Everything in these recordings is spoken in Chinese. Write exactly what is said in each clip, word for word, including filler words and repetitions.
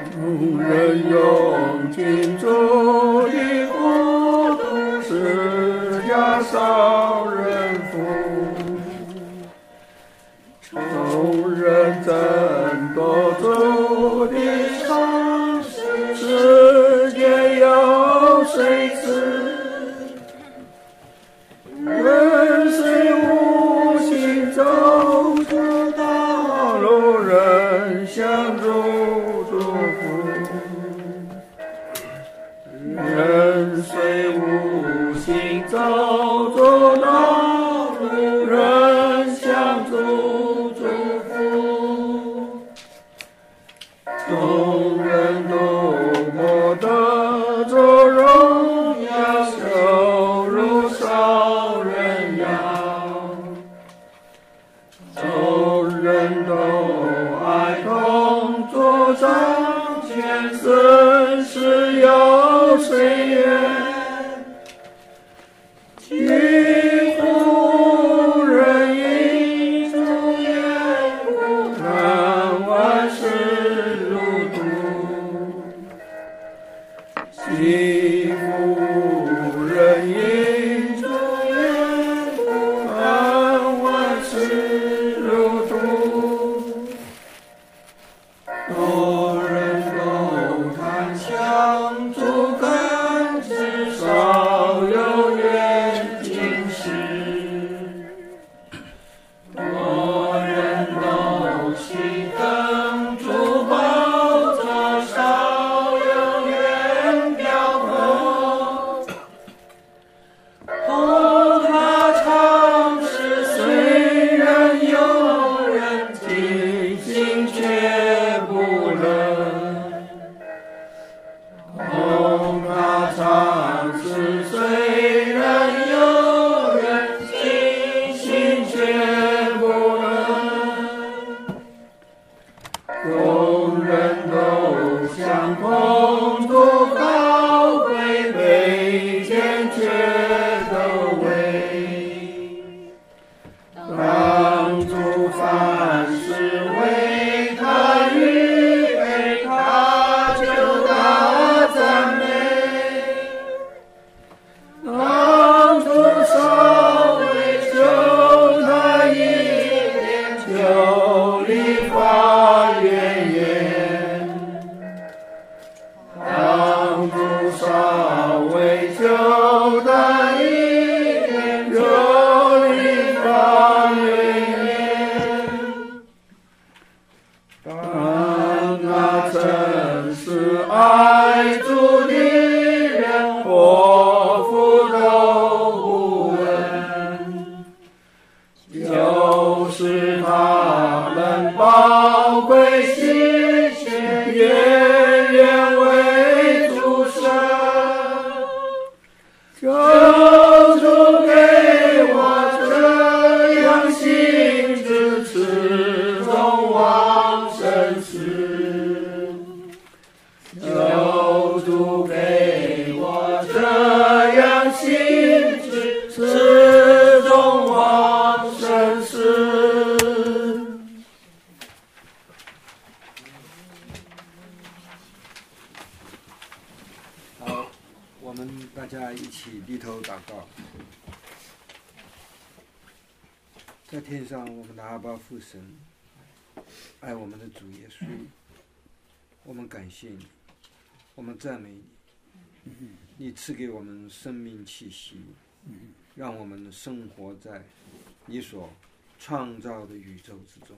众人用尽主的国度，释迦少人福。众人争夺主的赏识，世界有谁知？人虽无心走出道路，人相助祝福。人虽无心走出道路，人相助祝福。众人都莫得着荣耀，羞辱少人样。众人都爱同作掌权，生死有谁愿？几乎人因主缘故，看万事如土。几乎人因主缘故，看万事如土。多人都谈相助感知，少有缘尽时。多人都齐登主宝座，少有缘表头。同他尝试，虽然有人听心却不能。同他尝试，虽然有人听心却不能。众人都相同度高贵，卑贱却都为。当主凡事为他预备，他就大赞美。当主稍微求他一点，就立发怨言。当主稍微求他一点，就立发怨言。当那真是爱主的人，祸福都不闻，就是他们宝贵心血，远远为主生。求主给我这样心志，持中往生时。求主给我这样心志，持中往生时。 好，我们大家一起低头祷告。在天上，我们的阿爸父神，爱我们的主耶稣，我们感谢你，我们赞美你，你赐给我们生命气息，让我们生活在你所创造的宇宙之中。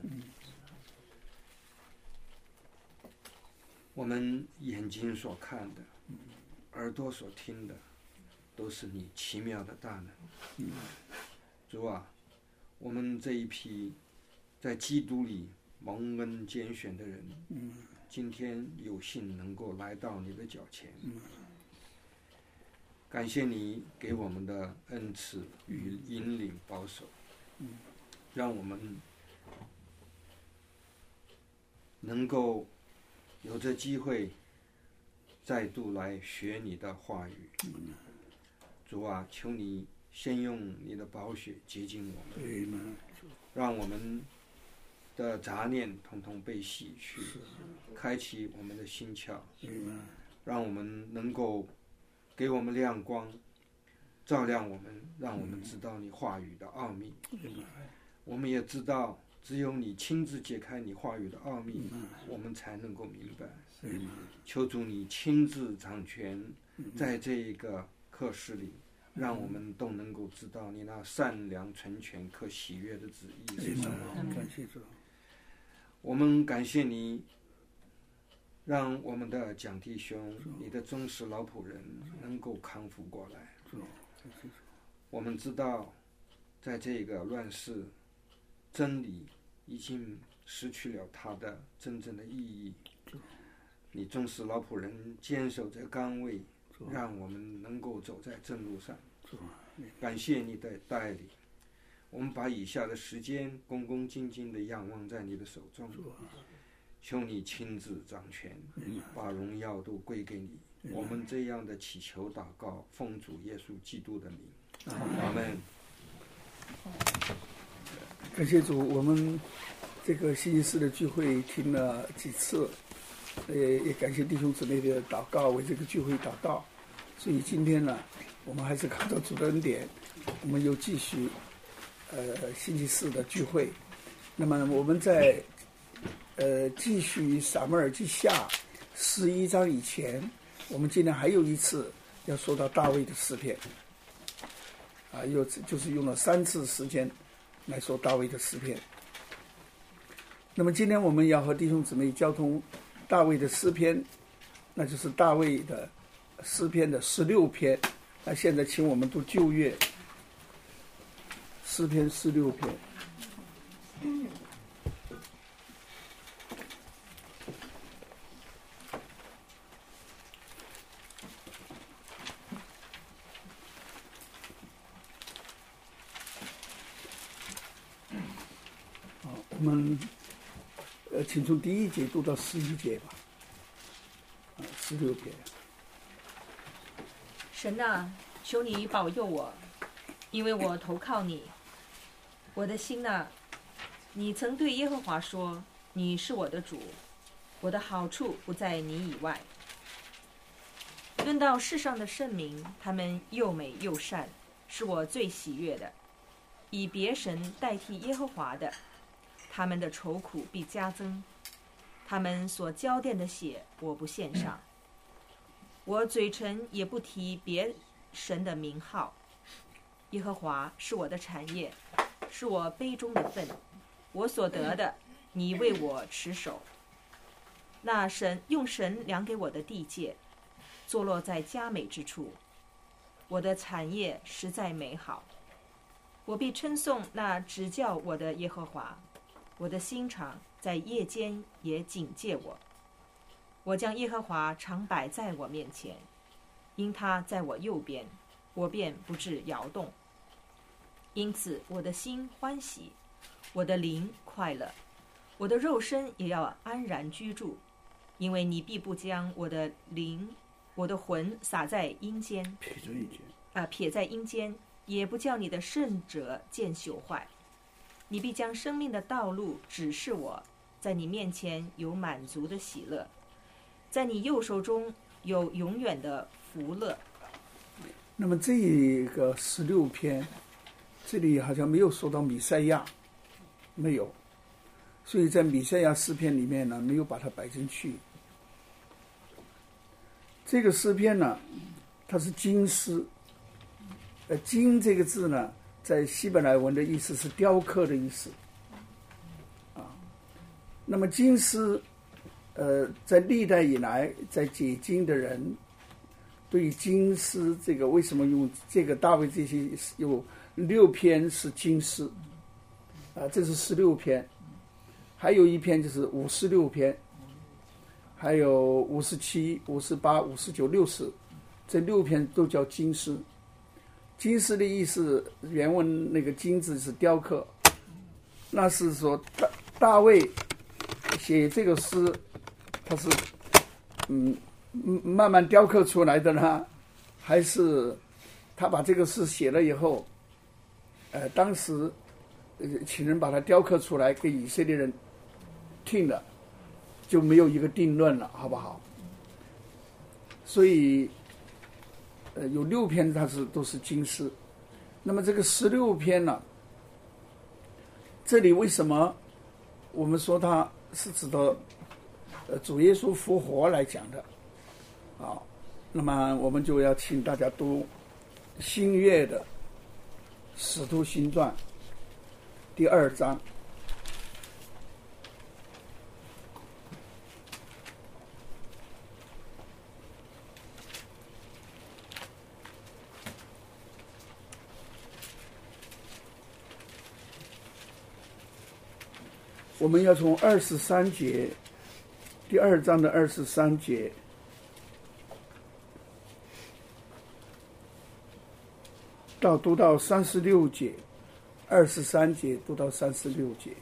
我们眼睛所看的，耳朵所听的，都是你奇妙的大能。主啊，我们这一批在基督里蒙恩拣选的人，今天有幸能够来到你的脚前，感谢你给我们的恩赐与引领保守，让我们能够有这机会再度来学你的话语。主啊，求你先用你的宝血洁净我们，让我们的杂念统统被洗去， 开启我们的心窍，让我们能够给我们亮光，照亮我们，让我们知道你话语的奥秘。我们也知道，只有你亲自解开你话语的奥秘，我们才能够明白。求主你亲自掌权，在这个课室里，让我们都能够知道你那善良、纯全、可喜悦的旨意是什么。 感谢主。 我们感谢你，让我们的蒋弟兄，你的忠实老仆人能够康复过来。我们知道，在这个乱世，真理已经失去了它的真正的意义。你忠实老仆人坚守这岗位，让我们能够走在正路上。感谢你的带领，我们把以下的时间恭恭敬敬地仰望在你的手中，求你亲自掌权，把荣耀都归给你。我们这样的祈求祷告，奉主耶稣基督的名，阿们。 感谢主，我们这个星期四的聚会听了几次，也也感谢弟兄姊妹的祷告，为这个聚会祷告。所以今天呢，我们还是靠着主的恩典，我们又继续呃星期四的聚会。那么我们在呃继续撒母耳记下十一章以前，我们今天还有一次要说到大卫的诗篇，啊，又就是用了三次时间来说大卫的诗篇。那么今天我们要和弟兄姊妹交通大卫的诗篇，那就是大卫的诗篇的十六篇。那现在请我们读旧约诗篇十六篇。好，我们呃，请从第一节读到十一节吧。啊，十六篇。 神啊，求你保佑我，因为我投靠你。我的心啊，你曾对耶和华说，你是我的主，我的好处不在你以外。论到世上的圣民，他们又美又善，是我最喜悦的。以别神代替耶和华的，他们的愁苦必加增。他们所浇奠的血，我不献上。我嘴唇也不提别神的名号。耶和华是我的产业，是我杯中的分，我所得的，你为我持守。那神用神量给我的地界，坐落在佳美之处。我的产业实在美好，我必称颂那指教我的耶和华。我的心肠在夜间也警戒我。我将耶和华常摆在我面前，因他在我右边，我便不致摇动。因此我的心欢喜，我的灵快乐，我的肉身也要安然居住，因为你必不将我的灵、我的魂撒在阴间， 撇在阴间， 啊、呃，撇在阴间，也不叫你的圣者见朽坏。你必将生命的道路指示我，在你面前有满足的喜乐，在你右手中有永远的福乐。 那么这个十六篇，这里好像没有说到弥赛亚，没有，所以在弥赛亚诗篇里面呢，没有把它摆进去。这个诗篇呢，它是金诗，呃，金这个字呢，在希伯来文的意思是雕刻的意思，啊，那么金诗，呃，在历代以来，在解经的人对于金诗这个为什么用这个大卫这些有六篇是金诗，啊，这是十六篇，还有一篇就是五十六篇，还有五十七、五十八、五十九、六十，这六篇都叫金诗。金诗的意思，原文那个金字是雕刻，那是说大大卫写这个诗，他是嗯慢慢雕刻出来的呢，还是他把这个诗写了以后，呃，当时呃请人把它雕刻出来给以色列人听的， 就没有一个定论了，好不好？所以，呃，有六篇它是都是经诗，那么这个十六篇呢，这里为什么我们说它是指的呃主耶稣复活来讲的？啊，那么我们就要请大家读新约的《使徒行传》第二章。我们要从二十三节，第二章的二十三节到读到三十六节，二十三节读到三十六节。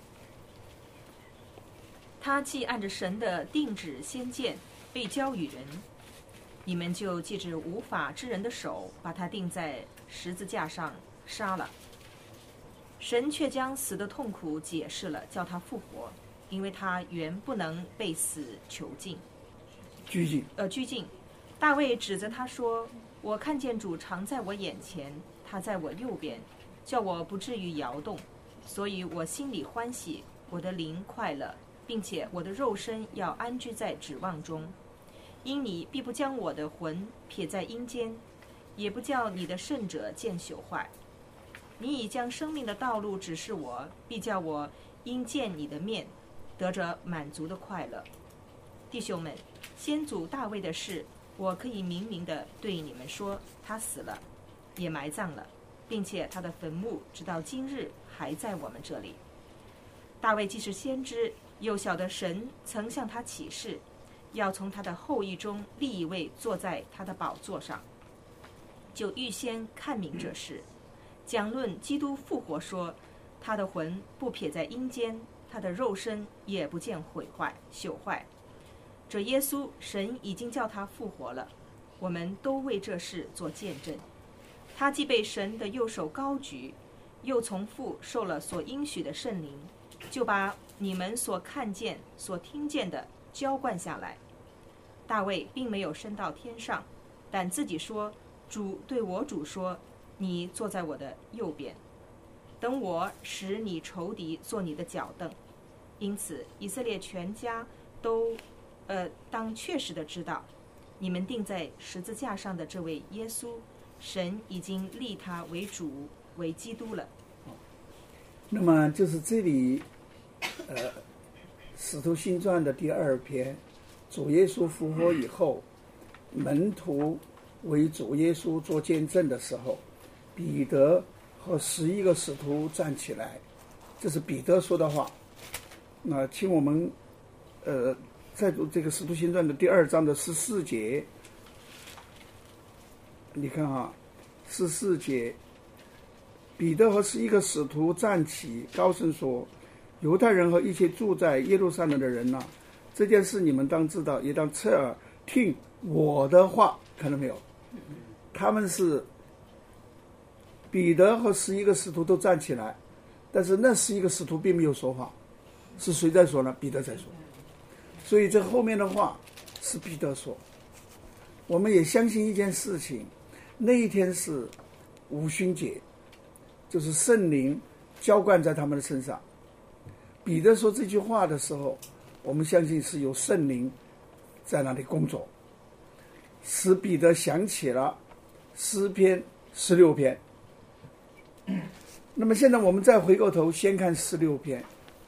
他既按着神的定旨先见被交与人，你们就借着无法之人的手，把他钉在十字架上杀了。神却将死的痛苦解释了，叫他复活，因为他原不能被死囚禁。 拘禁。 呃，拘禁。大卫指责他说：“我看见主常在我眼前，他在我右边，叫我不至于摇动，所以我心里欢喜，我的灵快乐，并且我的肉身要安居在指望中。因你必不将我的魂撇在阴间，也不叫你的圣者见朽坏。你已将生命的道路指示我，必叫我因见你的面，得着满足的快乐。弟兄们，先祖大卫的事，我可以明明地对你们说，他死了，也埋葬了，并且他的坟墓直到今日还在我们这里。大卫既是先知，又晓得神曾向他启示，要从他的后裔中立一位坐在他的宝座上，就预先看明这事。讲论基督复活说，他的魂不撇在阴间，他的肉身也不见毁坏朽坏。这耶稣，神已经叫他复活了，我们都为这事做见证。他既被神的右手高举，又从父受了所应许的圣灵，就把你们所看见所听见的浇灌下来。大卫并没有升到天上，但自己说，主对我主说，你坐在我的右边，等我使你仇敌做你的脚凳。因此以色列全家都呃当确实的知道，你们钉在十字架上的这位耶稣，神已经立他为主为基督了。 那么就是这里呃使徒行传的第二篇，主耶稣复活以后，门徒为主耶稣做见证的时候，彼得和十一个使徒站起来，这是彼得说的话。那请我们呃再读这个使徒行传的第二章的十四节，你看啊，十四节，彼得和十一个使徒站起，高声说：犹太人和一切住在耶路撒冷的人呐、啊，这件事你们当知道，也当侧耳听我的话。看到没有？他们是彼得和十一个使徒都站起来，但是那十一个使徒并没有说话，是谁在说呢？彼得在说。所以这后面的话是彼得说。我们也相信一件事情，那一天是五旬节，就是圣灵浇灌在他们的身上。彼得说这句话的时候，我们相信是有圣灵在那里工作，使彼得想起了诗篇十六篇。那么现在我们再回过头先看十六篇。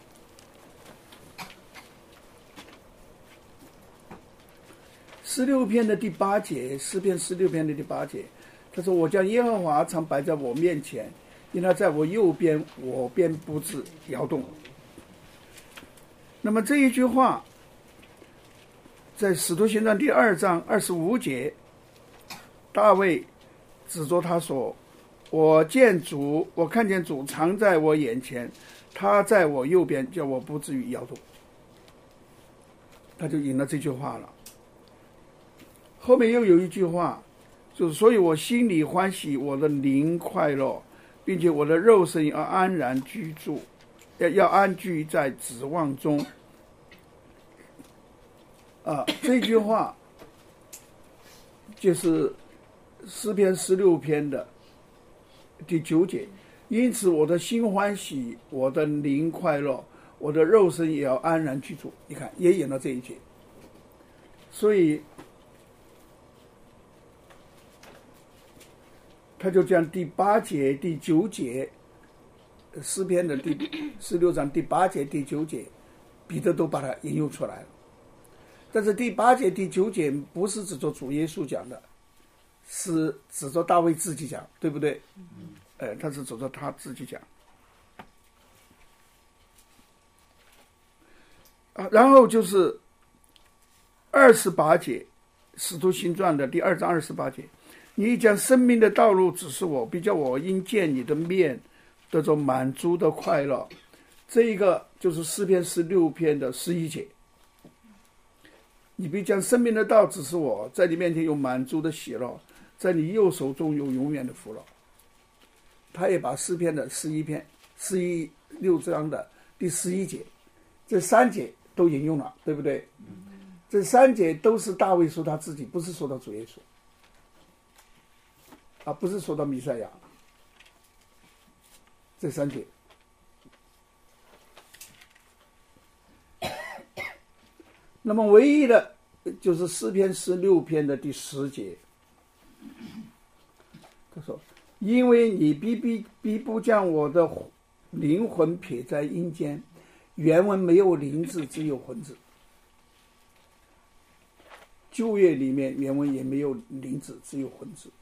十六篇的第八节，诗篇十六篇的第八节，他说：我将耶和华常摆在我面前，因他在我右边，我便不致摇动。那么这一句话在使徒行传第二章二十五节，大卫指着他说：我见主，我看见主常在我眼前，他在我右边，叫我不至于摇动。他就引了这句话了。后面又有一句话，就是所以我心里欢喜，我的灵快乐，并且我的肉身要安然居住，要要安居在指望中。 啊，这句话就是诗篇十六篇的第九节。因此我的心欢喜，我的灵快乐，我的肉身也要安然居住。你看也引了这一节。所以他就将第八节第九节诗篇的第十六章第八节第九节彼得都把它引用出来了。但是第八节第九节不是指着主耶稣讲的，是指着大卫自己讲，对不对？呃，他是指着他自己讲啊。然后就是二十八节，使徒行传的第二章二十八节，你将生命的道路指示我，必叫我因见你的面得着满足的快乐。这一个就是诗篇十六篇的十一节，你必将生命的道指示我，在你面前有满足的喜乐，在你右手中有永远的福乐。他也把诗篇的十一篇十一六章的第十一节这三节都引用了，对不对？这三节都是大卫说他自己，不是说到主耶稣啊，不是说到弥赛亚。这三节那么唯一的就是诗篇十六篇的第十节，他说因为你必必必不将我的灵魂撇在阴间。原文没有灵字，只有魂字。旧约里面原文也没有灵字，只有魂字。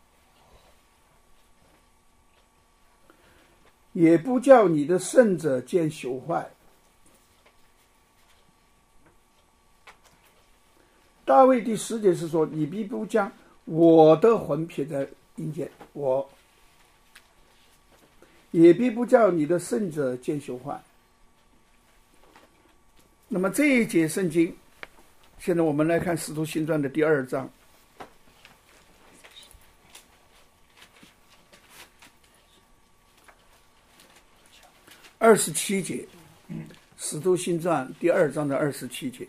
也不叫你的圣者见朽坏。大卫第十节是说，你必不将我的魂撇在阴间，我也必不叫你的圣者见朽坏。那么这一节圣经，现在我们来看使徒行传的第二章二十七节，使徒行传第二章的二十七节，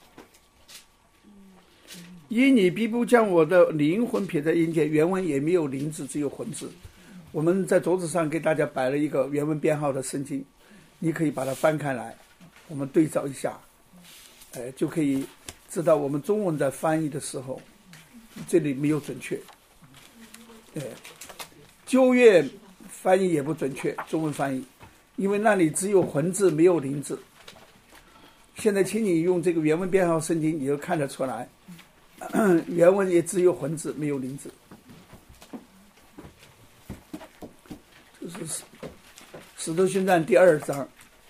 因你必不将我的灵魂撇在阴间。原文也没有灵字，只有魂字。我们在桌子上给大家摆了一个原文编号的圣经，你可以把它翻开来，我们对照一下，呃，就可以知道我们中文在翻译的时候，这里没有准确。呃，旧约翻译也不准确，中文翻译，因为那里只有魂字没有灵字。现在请你用这个原文编号圣经，你就看得出来，原文也只有魂字没有灵字。这是使徒行传第二章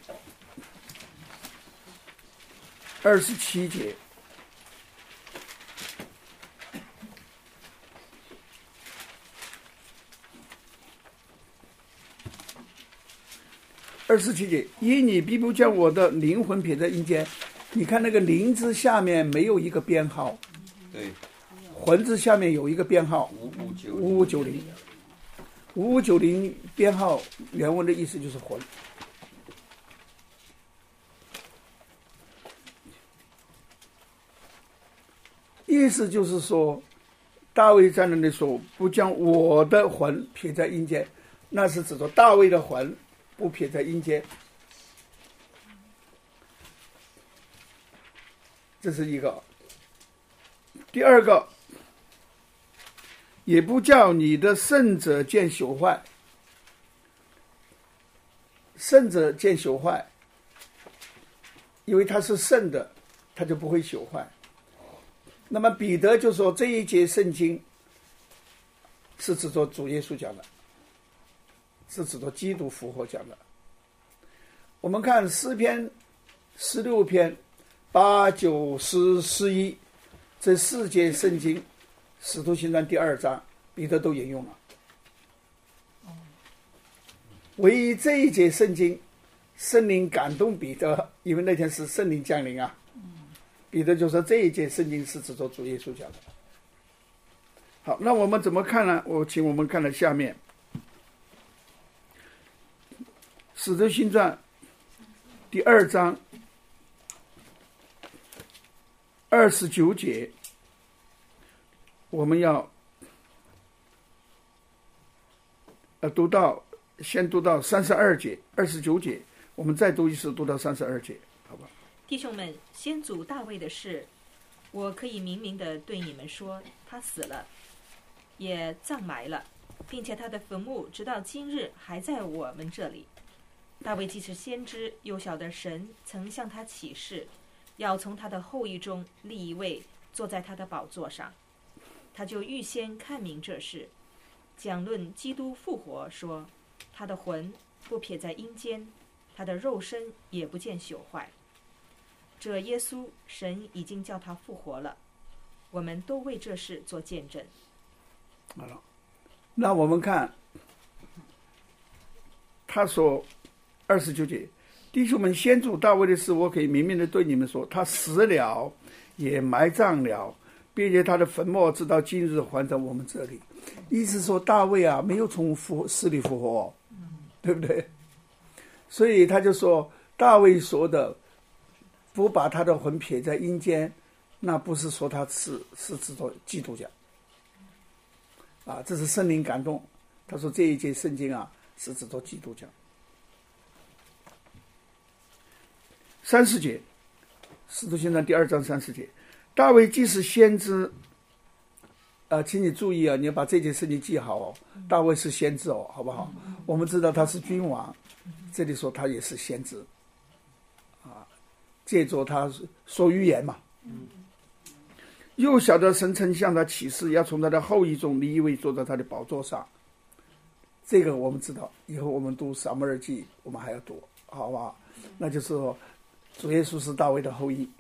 二十七节，二十七节，因你必不将我的灵魂撇在阴间。你看那个灵字下面没有一个编号， 对， 魂字下面有一个编号五五九五五九零，五五九零编号原文的意思就是魂。意思就是说，大卫在那里说不将我的魂撇在阴间，那是指着大卫的魂不撇在阴间。这是一个。第二个，也不叫你的圣者见朽坏。圣者见朽坏，因为他是圣的，他就不会朽坏。那么彼得就说这一节圣经是指着主耶稣讲的，是指着基督复活讲的。我们看诗篇十六篇八九十十一这四节圣经，使徒行传第二章彼得都引用了。唯一这一节圣经圣灵感动彼得，因为那天是圣灵降临啊，彼得就说这一节圣经是指着主耶稣讲的。好，那我们怎么看呢？我请我们看了下面使徒行传第二章二十九节，我们要呃读到，先读到三十二节，二十九节，我们再读一次，读到三十二节，好吧？ 弟兄们，先祖大卫的事，我可以明明的对你们说，他死了，也葬埋了，并且他的坟墓直到今日还在我们这里。大卫既是先知，又晓得神曾向他启示，要从他的后裔中立一位坐在他的宝座上，他就预先看明这事，讲论基督复活，说他的魂不撇在阴间，他的肉身也不见朽坏。这耶稣，神已经叫他复活了，我们都为这事做见证。 好了，那我们看他说二十九节，弟兄们，先祖大卫的事，我可以明明的对你们说，他死了，也埋葬了，并且他的坟墓直到今日还在我们这里。意思说大卫啊，没有从复死里复活、哦，对不对？所以他就说，大卫说的不把他的魂撇在阴间，那不是说他是是指着基督教啊，这是圣灵感动。他说这一节圣经啊是指着基督教。三十节，使徒行传第二章三十节，大卫既是先知，呃，请你注意啊，你要把这件事情记好哦。大卫是先知哦，好不好？我们知道他是君王，这里说他也是先知，啊，借着他说预言嘛。又晓得神曾向他启示，要从他的后裔中立一位坐在他的宝座上。这个我们知道，以后我们读撒母耳记，我们还要读，好不好？那就是说，主耶稣是大卫的后裔。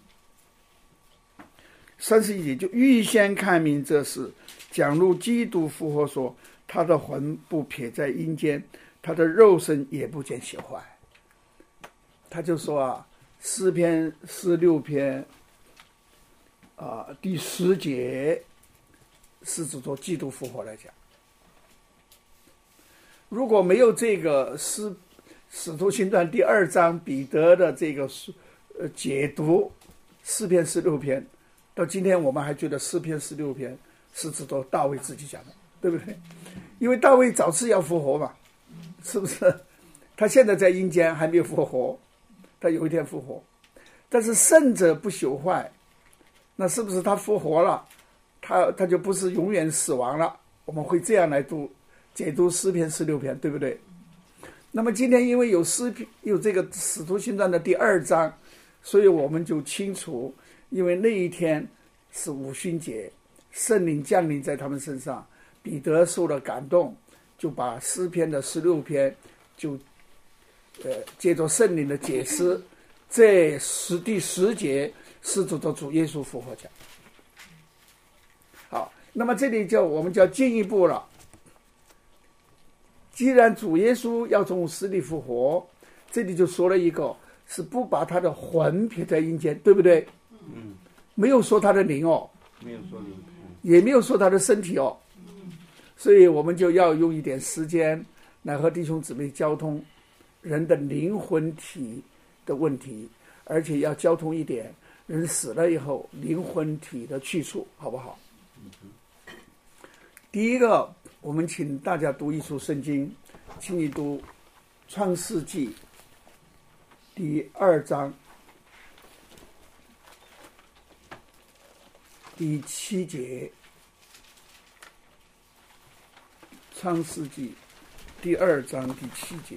三十一节就预先看明这事，讲入基督复活，说他的魂不撇在阴间，他的肉身也不见朽坏。他就说啊，诗篇十六篇啊第十节是指着基督复活来讲。如果没有这个诗使徒行传第二章彼得的这个呃解读诗篇十六篇，到今天我们还觉得诗篇十六篇是指着大卫自己讲的，对不对？因为大卫早是要复活嘛，是不是？他现在在阴间还没有复活，他有一天复活。但是圣者不朽坏，那是不是他复活了，他他就不是永远死亡了？我们会这样来读解读诗篇十六篇，对不对？那么今天因为有诗篇有这个使徒行传的第二章，所以我们就清楚，因为那一天是五旬节，圣灵降临在他们身上，彼得受了感动，就把诗篇的十六篇就呃借着圣灵的解释，这十第十节是指着主耶稣复活讲。好，那么这里就我们就要进一步了。既然主耶稣要从死里复活，这里就说了一个是不把他的魂撇在阴间，对不对？ 嗯， 没有说他的灵哦， 没有说灵， 也没有说他的身体哦，所以我们就要用一点时间来和弟兄姊妹交通人的灵魂体的问题，而且要交通一点人死了以后灵魂体的去处，好不好？第一个，我们请大家读一处圣经，请你读创世纪第二章第七节。创世纪第二章第七节，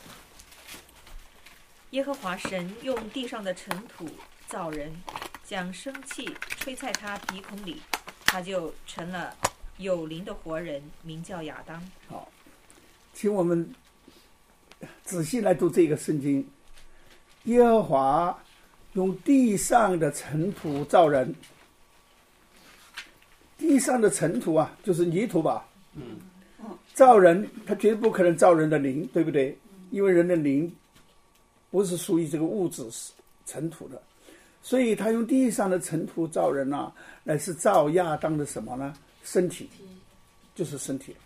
耶和华神用地上的尘土造人，将生气吹在他鼻孔里，他就成了有灵的活人，名叫亚当。 好，请我们仔细来读这个圣经。耶和华用地上的尘土造人，地上的尘土啊，就是泥土吧。 嗯， 造人，他绝对不可能造人的灵，对不对？因为人的灵不是属于这个物质尘土的，所以他用地上的尘土造人啊，乃是造亚当的什么呢？身体，就是身体。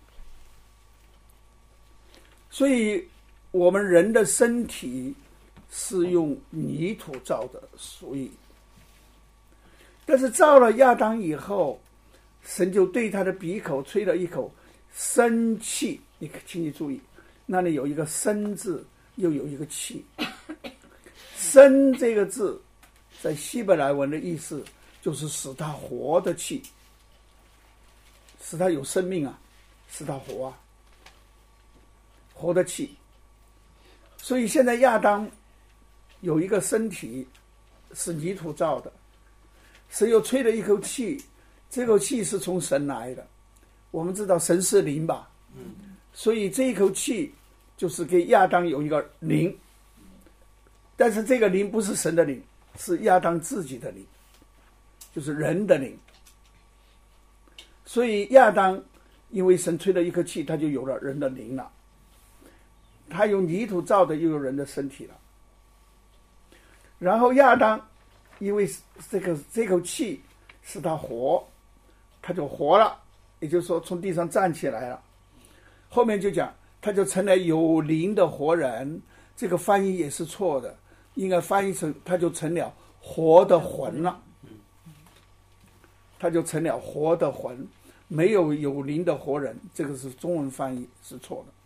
所以我们人的身体是用泥土造的，所以，但是造了亚当以后，神就对他的鼻口吹了一口生气。你请你注意，那里有一个生字，又有一个气。生这个字在希伯来文的意思就是使他活的气，使他有生命啊，使他活啊，活的气。所以现在亚当有一个身体是泥土造的，神又吹了一口气，这口气是从神来的。我们知道神是灵吧，所以这一口气就是给亚当有一个灵，但是这个灵不是神的灵，是亚当自己的灵，就是人的灵。所以亚当因为神吹了一口气，他就有了人的灵了，他用泥土造的又有人的身体了。然后亚当因为这个这口气使他活，他就活了，也就是说从地上站起来了。后面就讲他就成了有灵的活人，这个翻译也是错的，应该翻译成他就成了活的魂了，他就成了活的魂，没有有灵的活人，这个是中文翻译是错的，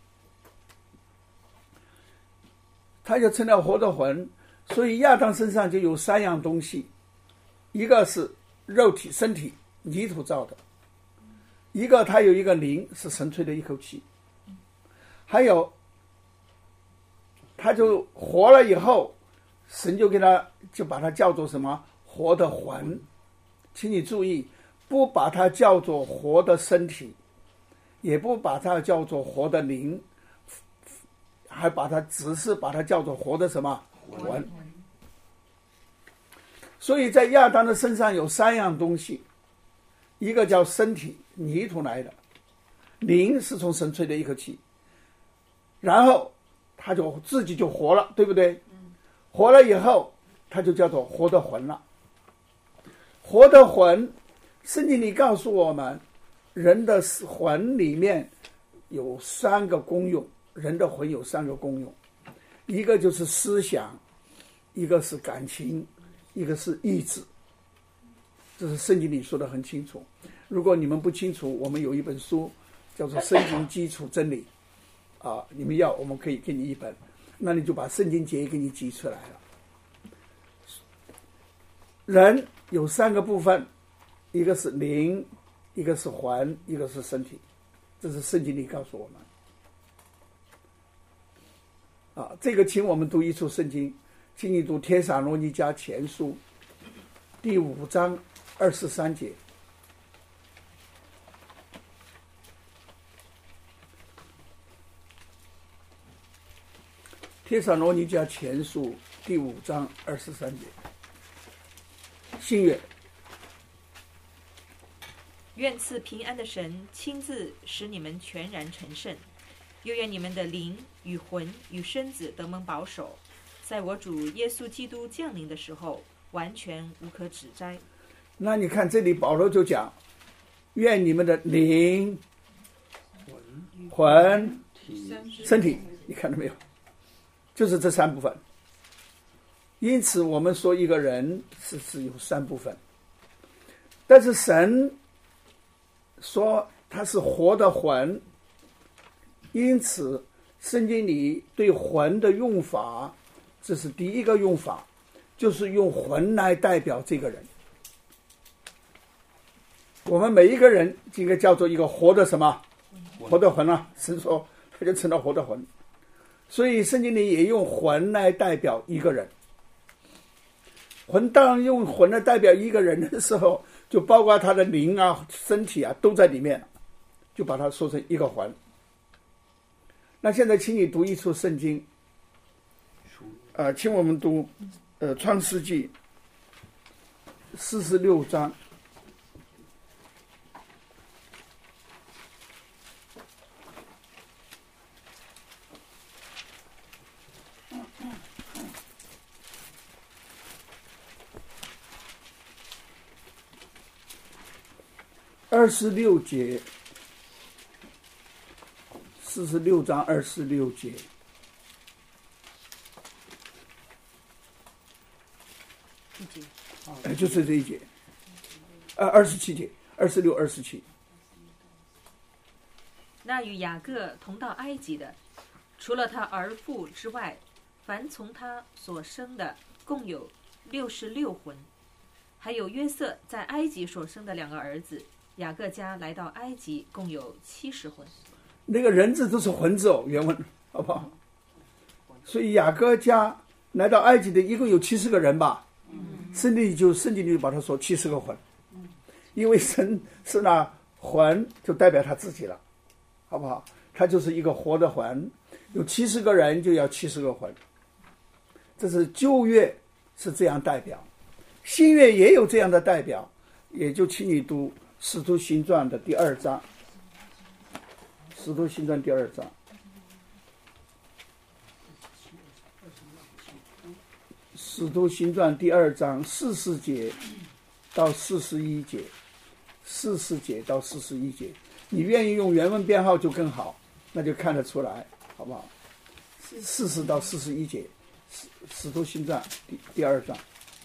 他就成了活的魂。所以亚当身上就有三样东西，一个是肉体身体泥土造的，一个他有一个灵是神吹的一口气，还有他就活了以后，神就给他就把他叫做什么活的魂。请你注意，不把它叫做活的身体，也不把它叫做活的灵，还把它只是把它叫做活的什么魂。所以在亚当的身上有三样东西，一个叫身体泥土来的，灵是从神吹的一口气，然后他就自己就活了，对不对？活了以后他就叫做活的魂了。活的魂，圣经里告诉我们，人的魂里面有三个功用，人的魂有三个功用，一个就是思想，一个是感情，一个是意志。这是圣经里说的很清楚。如果你们不清楚，我们有一本书叫做《圣经基础真理》啊，你们要我们可以给你一本，那你就把圣经节给你记出来了。人有三个部分，一个是灵，一个是魂，一个是身体，这是圣经里告诉我们啊。这个请我们读一处圣经，请你读帖撒罗尼迦前书第五章二十三节。帖撒罗尼迦前书第五章二十三节，新约。 愿赐平安的神亲自使你们全然成圣，又愿你们的灵与魂与身子得蒙保守，在我主耶稣基督降临的时候完全无可指摘。 那你看这里保罗就讲，愿你们的灵、魂、身体，你看到没有？就是这三部分。因此我们说一个人是是有三部分，但是神说他是活的魂，因此圣经里对魂的用法，这是第一个用法，就是用魂来代表这个人。我们每一个人应该叫做一个活的什么？活的魂啊！神说他就成了活的魂，所以圣经里也用魂来代表一个人。魂当然用魂来代表一个人的时候，就包括他的灵啊、身体啊都在里面，就把它说成一个魂。那现在请你读一处圣经，呃，请我们读呃创世纪四十六章。二十六节，四十六章二十六节， 一节， 哎，就是这一节，呃，二十七节，二十六、二十七。 那与雅各同到埃及的，除了他儿妇之外，凡从他所生的，共有六十六魂。还有约瑟在埃及所生的两个儿子，雅各家来到埃及，共有七十魂。 那个人字都是魂字哦，原文好不好？所以雅各家来到埃及的一共有七十个人吧。圣经里就圣经里把他说七十个魂，因为神是拿魂就代表他自己了，好不好？他就是一个活的魂，有七十个人就要七十个魂。这是旧约是这样代表，新约也有这样的代表，也就请你读《使徒行传》的第二章，《使徒行传》第二章。使徒行传第二章四十节到四十一节，四十节到四十一节，你愿意用原文编号就更好，那就看得出来，好不好？四十到四十一节，使使徒行传第第二章。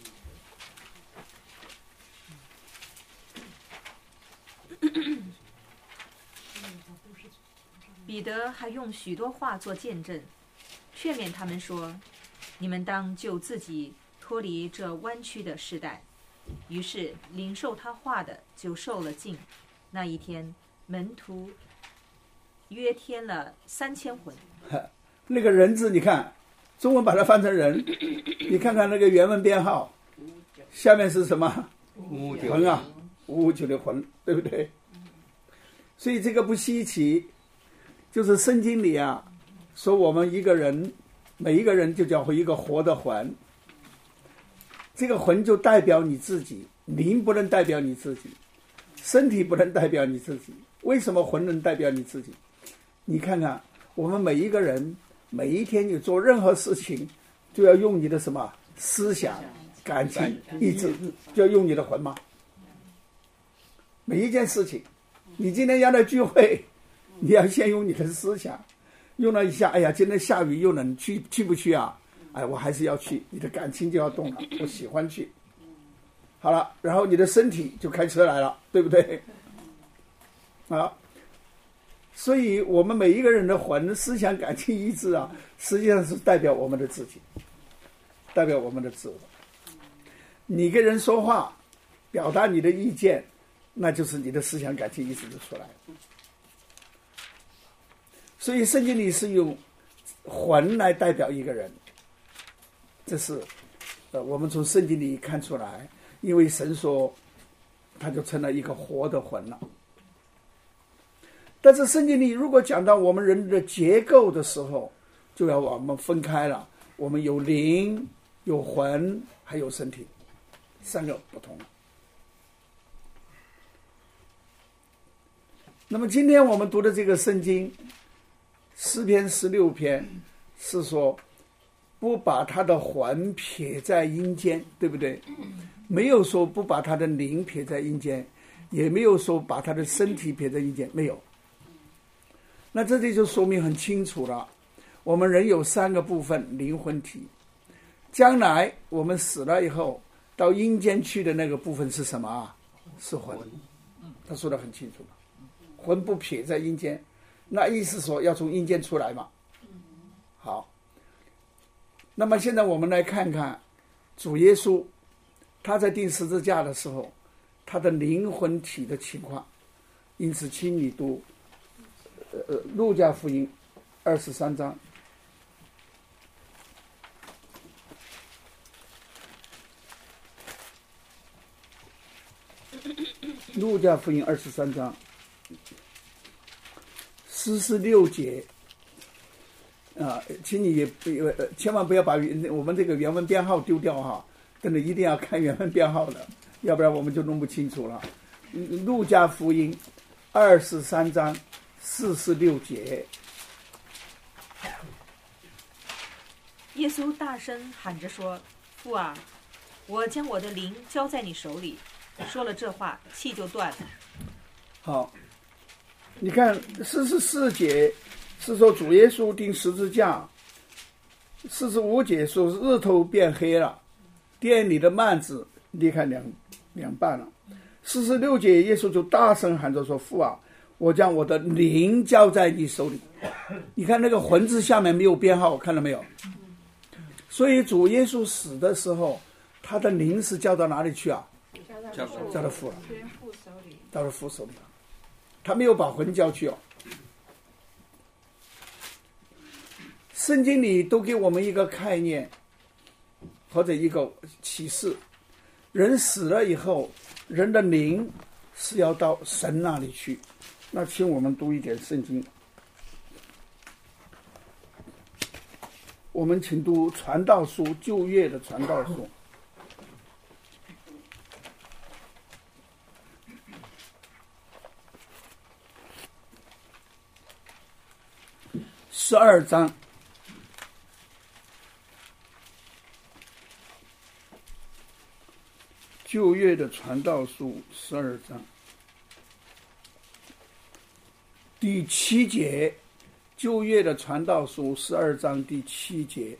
彼得还用许多话做见证，劝勉他们说：“你们当救自己脱离这弯曲的时代。”于是领受他话的就受了浸。那一天，门徒约添了三千魂。 那个人字，你看，中文把它翻成人，你看看那个原文编号，下面是什么？魂啊，五五九的魂，对不对？所以这个不稀奇，就是圣经里啊，说我们一个人，每一个人就叫一个活的魂。这个魂就代表你自己，灵不能代表你自己，身体不能代表你自己。为什么魂能代表你自己？你看看，我们每一个人，每一天你做任何事情，就要用你的什么思想、感情、意志，就要用你的魂吗？每一件事情，你今天要来聚会，你要先用你的思想，用了一下，哎呀，今天下雨又冷，去去不去啊？哎，我还是要去，你的感情就要动了，我喜欢去。好了，然后你的身体就开车来了，对不对？啊，所以我们每一个人的魂、思想、感情、意志啊，实际上是代表我们的自己，代表我们的自我。你跟人说话，表达你的意见，那就是你的思想、感情、意志就出来了。所以圣经里是用魂来代表一个人。这是呃，我们从圣经里看出来，因为神说他就成了一个活的魂了。但是圣经里如果讲到我们人的结构的时候，就要我们分开了，我们有灵、有魂，还有身体，三个不同了。那么今天我们读的这个圣经诗篇十六篇是说不把他的魂撇在阴间，对不对？没有说不把他的灵撇在阴间，也没有说把他的身体撇在阴间，没有。那这里就说明很清楚了，我们人有三个部分，灵魂体。将来我们死了以后到阴间去的那个部分是什么啊？是魂。他说得很清楚了，魂不撇在阴间，那意思说要从阴间出来嘛。好，那么现在我们来看看主耶稣他在钉十字架的时候他的灵魂体的情况。因此请你读呃路加福音二十三章。路加福音二十三章四十六节啊，请你也呃千万不要把我们这个原文编号丢掉哈，真的一定要看原文编号的，要不然我们就弄不清楚了。路加福音二十三章四十六节， 耶稣大声喊着说：“父啊，我将我的灵交在你手里。”说了这话，气就断了。 好，你看四十四节是说主耶稣钉十字架，四十五节说日头变黑了， 店里的幔子裂开两两半了。四十六节，耶稣就大声喊着说：“父啊，我将我的灵交在你手里。”你看那个魂字下面没有编号，看到没有？所以主耶稣死的时候，他的灵是交到哪里去啊？ 交到交到父了，交到父手里了。他没有把魂交去哦。圣经里都给我们一个概念或者一个启示：人死了以后，人的灵是要到神那里去。那请我们读一点圣经。我们请读传道书，旧约的传道书。十二章，旧约的传道书十二章第七节，旧约的传道书十二章第七节，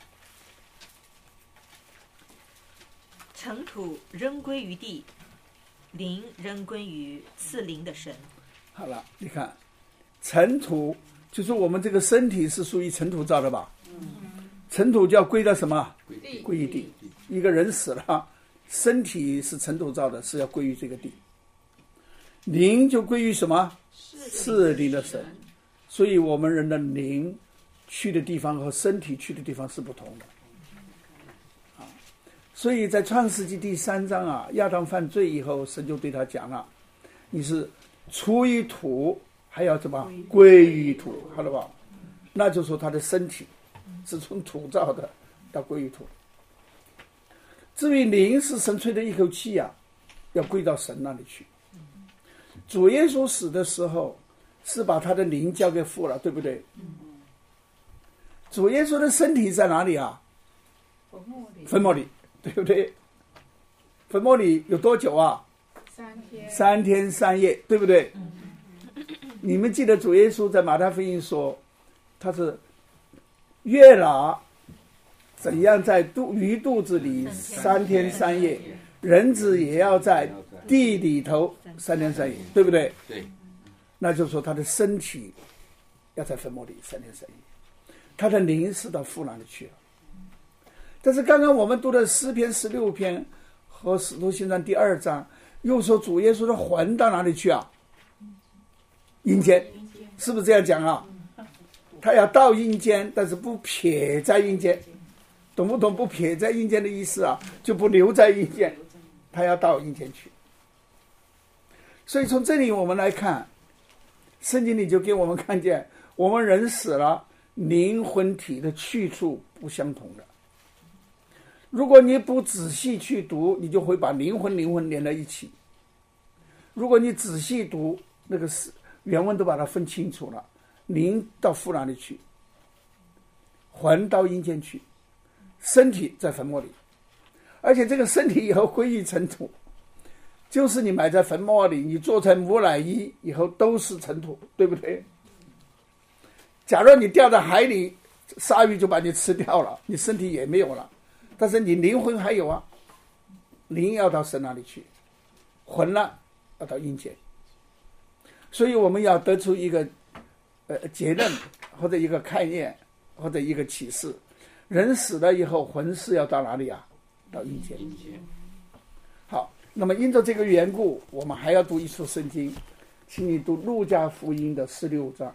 尘土仍归于地，灵仍归于赐灵的神。 好了，你看，尘土就是我们这个身体是属于尘土造的吧？嗯，尘土就要归到什么？归于地。一个人死了，身体是尘土造的，是要归于这个地。灵就归于什么？赐灵的神。所以我们人的灵去的地方和身体去的地方是不同的。啊，所以在创世纪第三章啊，亚当犯罪以后，神就对他讲了：你是出于土，还要怎么归于土，好了吧？那就说他的身体是从土造的，要归于土。至于灵是神吹的一口气啊，要归到神那里去。主耶稣死的时候是把他的灵交给父了，对不对？主耶稣的身体在哪里啊？坟墓里，对不对？坟墓里有多久啊？ 三天， 三天三夜，对不对？你们记得主耶稣在马太福音说，他是月老怎样在肚鱼肚子里三天三夜，人子也要在地里头三天三夜，对不对？ 对。 那就是说他的身体要在坟墓里三天三夜，他的灵是到父那里去了。但是刚刚我们读的诗篇十六篇和使徒行传第二章，又说主耶稣的魂到哪里去啊？阴间，是不是这样讲啊？他要到阴间，但是不撇在阴间，懂不懂？不撇在阴间的意思啊，就不留在阴间，他要到阴间去。所以从这里我们来看，圣经里就给我们看见，我们人死了，灵魂体的去处不相同的。如果你不仔细去读，你就会把灵魂灵魂连在一起。如果你仔细读，那个原文都把它分清楚了，灵到父那里去，魂到阴间去，身体在坟墓里，而且这个身体以后归于尘土，就是你埋在坟墓里，你做成木乃伊以后都是尘土，对不对？假如你掉到海里，鲨鱼就把你吃掉了，你身体也没有了，但是你灵魂还有啊，灵要到神那里去，魂呢要到阴间。所以我们要得出一个呃结论，或者一个概念，或者一个启示：人死了以后，魂是要到哪里啊？到阴间。好，那么因着这个缘故，我们还要读一处圣经，请你读路加福音的十六章。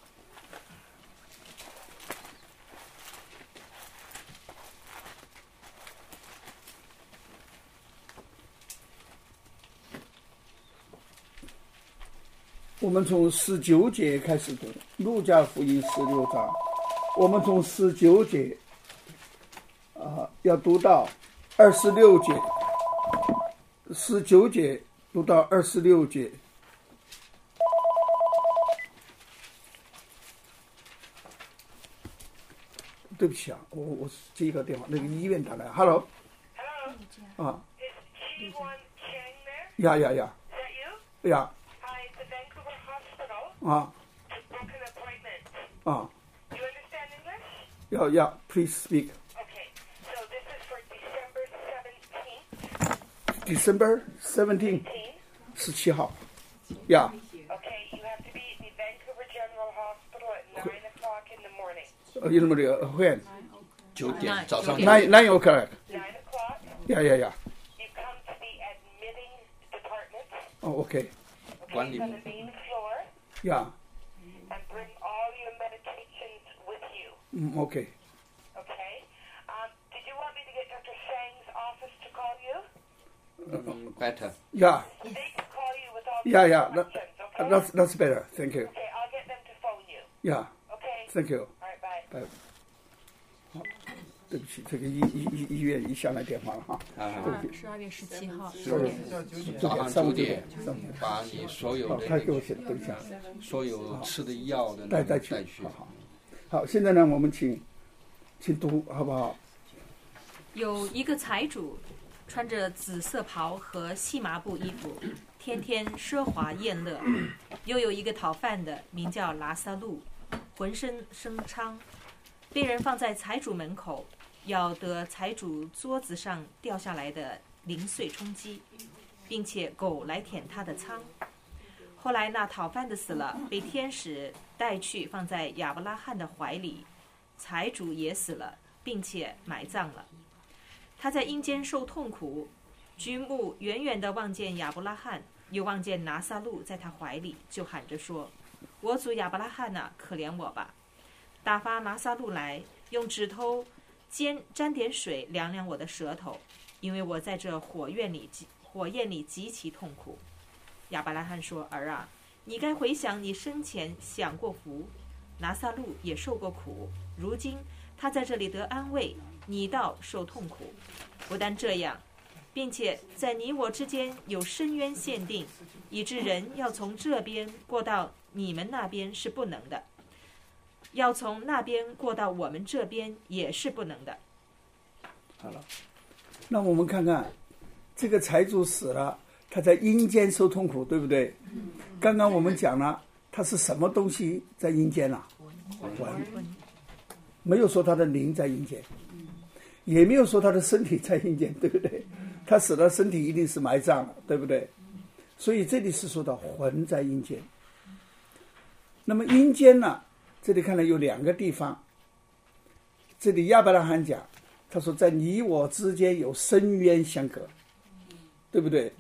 我们从十九节开始读路加福音十六章，我们从十九节啊、呃、要读到二十六节，十九节读到二十六节。对不起啊，我我接一个电话，那个医院打来 ，Hello， Hello. 啊 Is T one Chang there? 呀呀呀 Is that you? 呀 Hi, it's the Vancouver Hospital. 啊 To book an appointment. 啊 Do you understand English? 要要 ，Please speak。 Okay. So this is for December December seventeenth， 十七号。Yeah. Okay, you have to be at the Vancouver General Hospital at nine o'clock in the morning. Uh, you know the when? 九点 Nine- 早上 okay. Nine nine o'clock. Nine o'clock, Yeah, yeah, yeah. you come to the admitting department. Oh, okay. Okay, 管理部。 on the main floor, Yeah. and bring all your medications with you. Mm, okay. Okay. Um, did you want me to get Doctor Shang's office to call you? 嗯 better Yeah. They can call you with all Yeah, the yeah. That, questions. Okay. that's that's better. Thank you. Okay, I'll get them to phone you. Yeah. Okay. Thank you. All right. Bye. 好，对不起，这个医医医医院一下来电话了哈。 啊， 十二月十七号， 是早上上午九点上午九点把你所有好， 的他给我写的，等一下， 所有吃的药的带带去带带去好。好。好，现在呢，我们请请读好不好？ 有一个财主，穿着紫色袍和细麻布衣服，天天奢华宴乐；又有一个讨饭的，名叫拉萨路，浑身生疮，被人放在财主门口，要得财主桌子上掉下来的零碎充饥，并且狗来舔他的疮。后来那讨饭的死了，被天使带去放在亚伯拉罕的怀里，财主也死了，并且埋葬了。他在阴间受痛苦，举目远远地望见亚伯拉罕，又望见拿撒路在他怀里，就喊着说：“我主亚伯拉罕呐、啊，可怜我吧！”打发拿撒路来，用指头沾沾点水凉凉我的舌头，因为我在这火焰里火焰里极其痛苦。亚伯拉罕说：“儿啊，你该回想你生前享过福，拿撒路也受过苦，如今他在这里得安慰，你倒受痛苦。不但这样，并且在你我之间有深渊限定，以致人要从这边过到你们那边是不能的，要从那边过到我们这边也是不能的。” 好了，那我们看看这个财主死了，他在阴间受痛苦，对不对？刚刚我们讲了，他是什么东西在阴间啊？魂，没有说他的灵在阴间，也没有说他的身体在阴间，对不对？他死了，身体一定是埋葬了，对不对？所以这里是说到魂在阴间。那么阴间呢，这里看来有两个地方。这里亚伯拉罕讲，他说在你我之间有深渊相隔，对不对？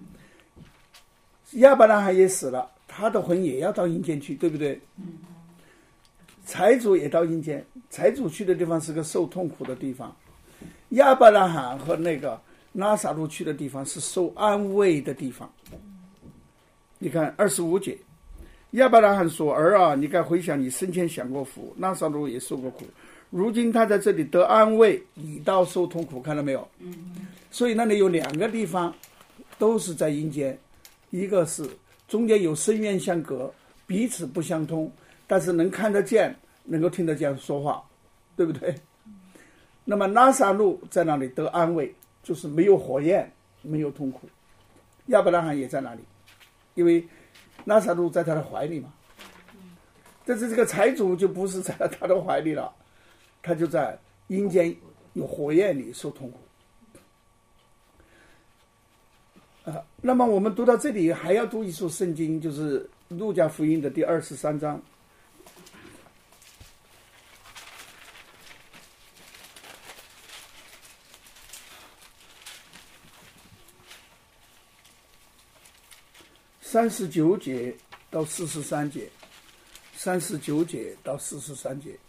亚伯拉罕也死了，他的魂也要到阴间去，对不对？财主也到阴间，财主去的地方是个受痛苦的地方，亚伯拉罕和那个拉撒路去的地方是受安慰的地方。你看二十五节，亚伯拉罕说：“儿啊，你该回想你生前享过福，拉撒路也受过苦，如今他在这里得安慰，你倒受痛苦。”看到没有？所以那里有两个地方都是在阴间，一个是中间有深渊相隔，彼此不相通，但是能看得见，能够听得见说话，对不对？那么拉撒路在那里得安慰，就是没有火焰，没有痛苦。亚伯拉罕也在那里，因为拉撒路在他的怀里嘛。但是这个财主就不是在他的怀里了，他就在阴间有火焰里受痛苦。啊，那么我们读到这里还要读一处圣经，就是路加福音的第二十三章。三十九节到四十三节，三十九节到四十三节。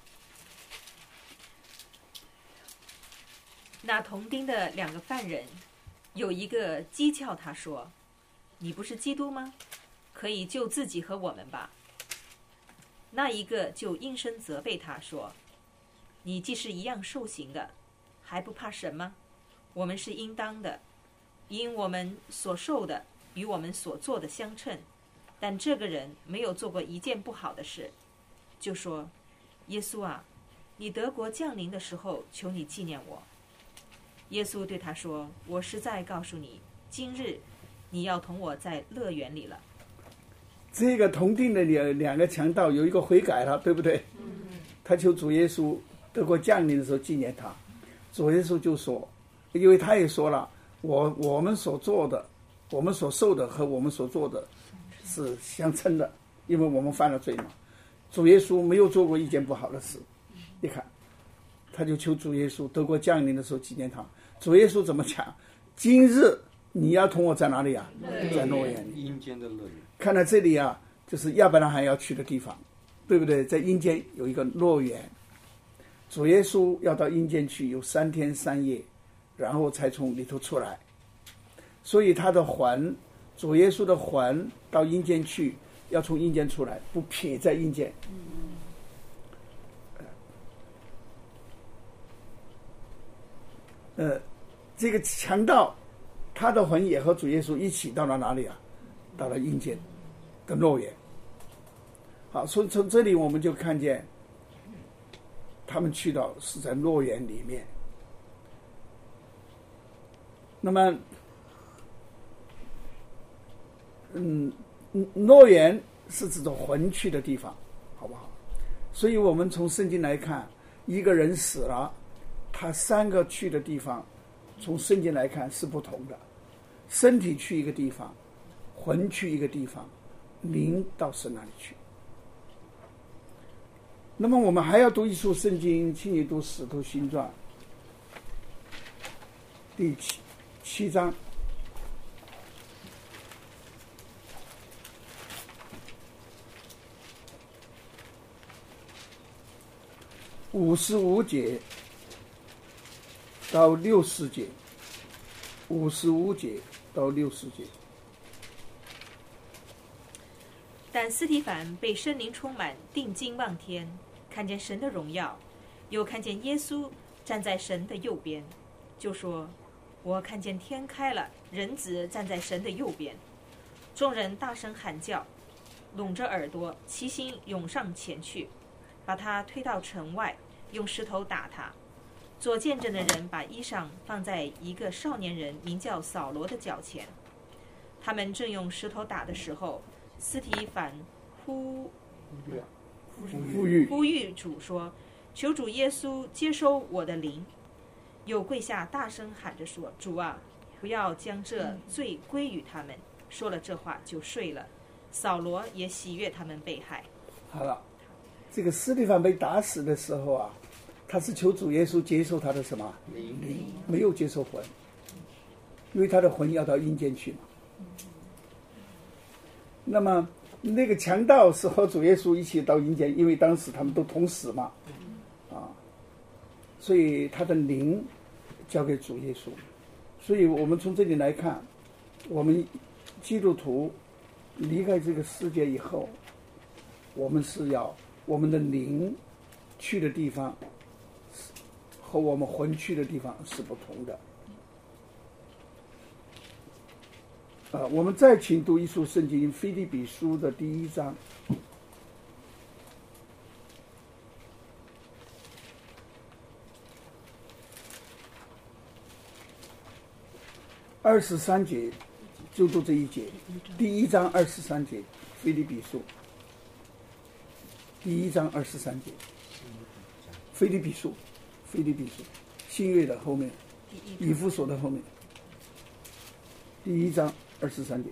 那同钉的两个犯人，有一个讥诮他说：“你不是基督吗？可以救自己和我们吧。”那一个就应声责备他说：“你既是一样受刑的，还不怕神吗？我们是应当的，因我们所受的与我们所做的相称，但这个人没有做过一件不好的事。”就说：“耶稣啊，你德国降临的时候，求你纪念我。”耶稣对他说：“我实在告诉你，今日你要同我在乐园里了。” 这个同定的两两个强盗有一个悔改了，对不对？他求主耶稣德国降临的时候纪念他。主耶稣就说，因为他也说了， 我我们所做的，我们所受的和我们所做的是相称的，因为我们犯了罪嘛。主耶稣没有做过一件不好的事，你看，他就求主耶稣，德国降临的时候纪念他。主耶稣怎么讲？今日你要同我在哪里啊？在诺园里， 阴间的乐园。 看到这里啊，就是亚伯拉罕要去的地方，对不对？在阴间有一个乐园，主耶稣要到阴间去，有三天三夜，然后才从里头出来。所以他的魂，主耶稣的魂到阴间去，要从阴间出来，不撇在阴间。呃，这个强盗，他的魂也和主耶稣一起到了哪里啊？到了阴间的乐园。好，从从这里我们就看见，他们去到是在乐园里面。那么，嗯，乐园是指着魂去的地方，好不好？所以我们从圣经来看，一个人死了，他三个去的地方，从圣经来看是不同的。身体去一个地方，魂去一个地方，灵到神那里去。那么我们还要读一处圣经，请你读《使徒行传》第七七章五十五节到六十节，五十五节到六十节。 但司提反被圣灵充满，定睛望天，看见神的荣耀，又看见耶稣站在神的右边，就说：我看见天开了，人子站在神的右边。众人大声喊叫，拢着耳朵，齐心涌上前去，把他推到城外，用石头打他。做见证的人把衣裳放在一个少年人名叫扫罗的脚前。他们正用石头打的时候，司提反呼呼吁呼吁主说：求主耶稣接收我的灵。又跪下大声喊着说：主啊，不要将这罪归于他们。说了这话就睡了。扫罗也喜悦他们被害。 好了，这个司提反被打死的时候啊，他是求主耶稣接受他的什么灵，没有接受魂，因为他的魂要到阴间去嘛。那么那个强盗是和主耶稣一起到阴间，因为当时他们都同死嘛，啊，所以他的灵交给主耶稣。所以我们从这里来看，我们基督徒离开这个世界以后，我们是要我们的灵去的地方和我们魂去的地方是不同的。啊，我们再请读一处圣经，腓立比书的第一章二十三节，就读这一节，第一章二十三节，腓立比书第一章二十三节，腓立比书，腓立比书，新约的后面，以弗所的后面，第一章二十三节。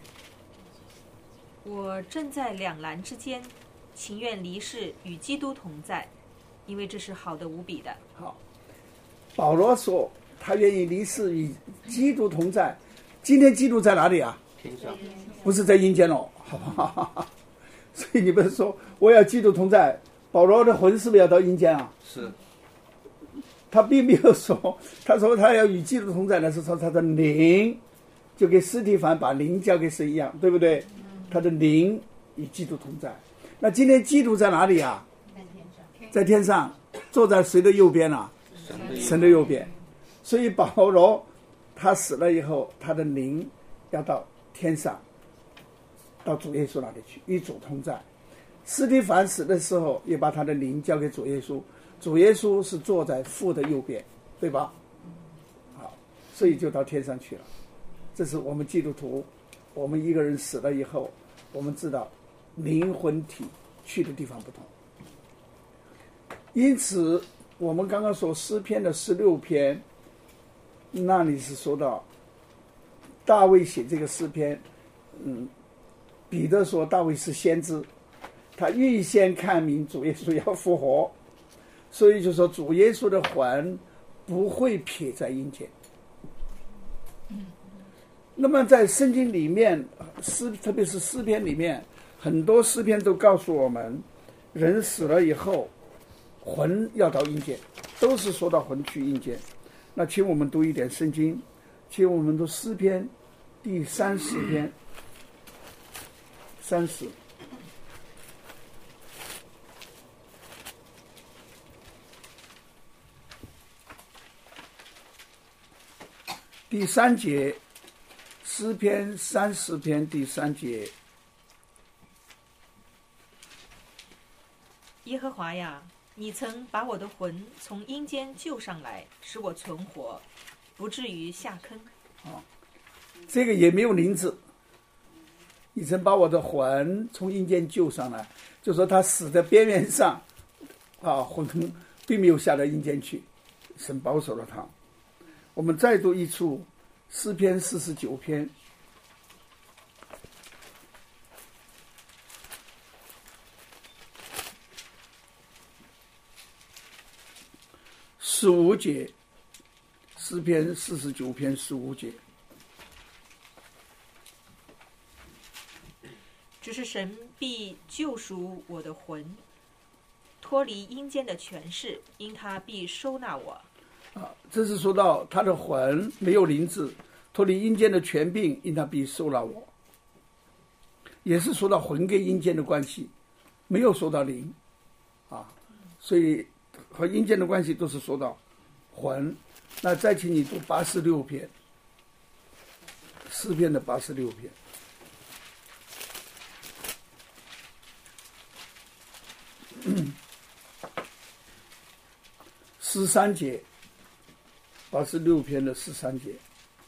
我正在两难之间，情愿离世与基督同在，因为这是好的无比的。 好，保罗说他愿意离世与基督同在。今天基督在哪里啊？ 天上， 不是在阴间喽，好不好？所以你不是说我要基督同在，保罗的魂是不是要到阴间啊？ 是。 他并没有说，他说他要与基督同在的是说他的灵，就跟司提反把灵交给谁一样，对不对？他的灵与基督同在。那今天基督在哪里啊？在天上，坐在谁的右边啊？神的右边。所以保罗他死了以后，他的灵要到天上，到主耶稣那里去，与主同在。司提反死的时候，也把他的灵交给主耶稣，主耶稣是坐在父的右边，对吧？好，所以就到天上去了。这是我们基督徒，我们一个人死了以后，我们知道灵魂体去的地方不同。因此我们刚刚说诗篇的十六篇，那里是说到大卫写这个诗篇，嗯，彼得说大卫是先知，他预先看明主耶稣要复活，所以就说主耶稣的魂不会撇在阴间。那么在圣经里面诗，特别是诗篇里面，很多诗篇都告诉我们，人死了以后魂要到阴间，都是说到魂去阴间。那请我们读一点圣经，请我们读诗篇第三十篇，三十。第三节，诗篇三十篇第三节。 耶和华呀，你曾把我的魂从阴间救上来，使我存活，不至于下坑。 哦，这个也没有名字。你曾把我的魂从阴间救上来，就说他死在边缘上，啊，魂并没有下到阴间去，神保守了他。我们再读一处诗篇四十九篇。十五节，诗篇四十九篇十五节。 只是神必救赎我的魂，脱离阴间的权势，因他必收纳我。 啊，这是说到他的魂没有灵智，脱离阴间的权柄，因他必收纳我。也是说到魂跟阴间的关系，没有说到灵，啊，所以和阴间的关系都是说到魂。那再请你读八十六篇，诗篇的八十六篇。十三节，八十六篇的十三节。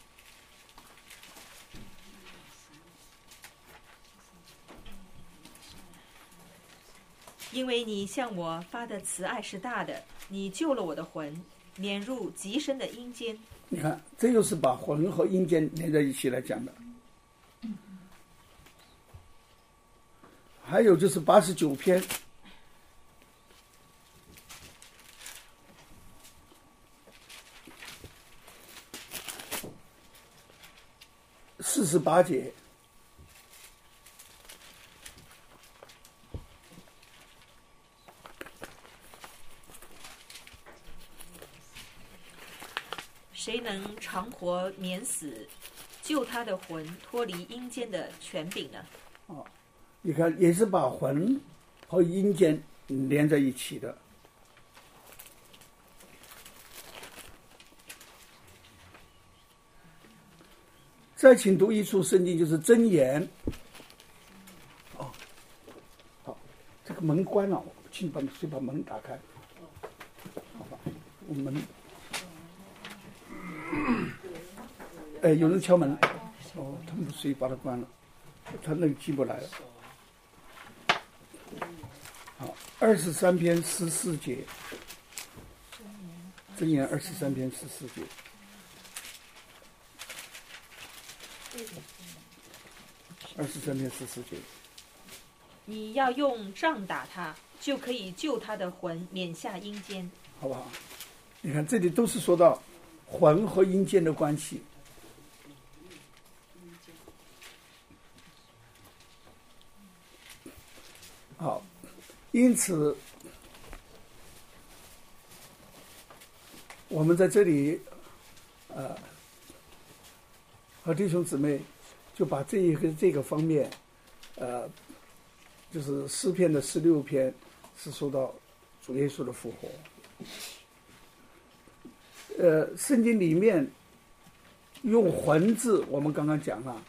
因为你向我发的慈爱是大的，你救了我的魂，免入极深的阴间。 你看，这就是把魂和阴间连在一起来讲的。还有就是八十九篇。四十八节， 谁能长活免死，救他的魂脱离阴间的权柄呢？ 哦，你看，也是把魂和阴间连在一起的。再请读一处圣经，就是箴言。哦，好，这个门关了，请把谁把门打开？好吧，我们，哎，有人敲门。哦，他们谁把它关了？他那个进不来了。好，二十三篇十四节。箴言二十三篇十四节。二十三篇十四节， 你要用杖打他，就可以救他的魂免下阴间， 好不好？你看这里都是说到魂和阴间的关系。好，因此我们在这里，呃。和弟兄姊妹就把这一个这个方面，呃，就是诗篇的十六篇是说到主耶稣的复活。呃，圣经里面用魂字，我们刚刚讲了，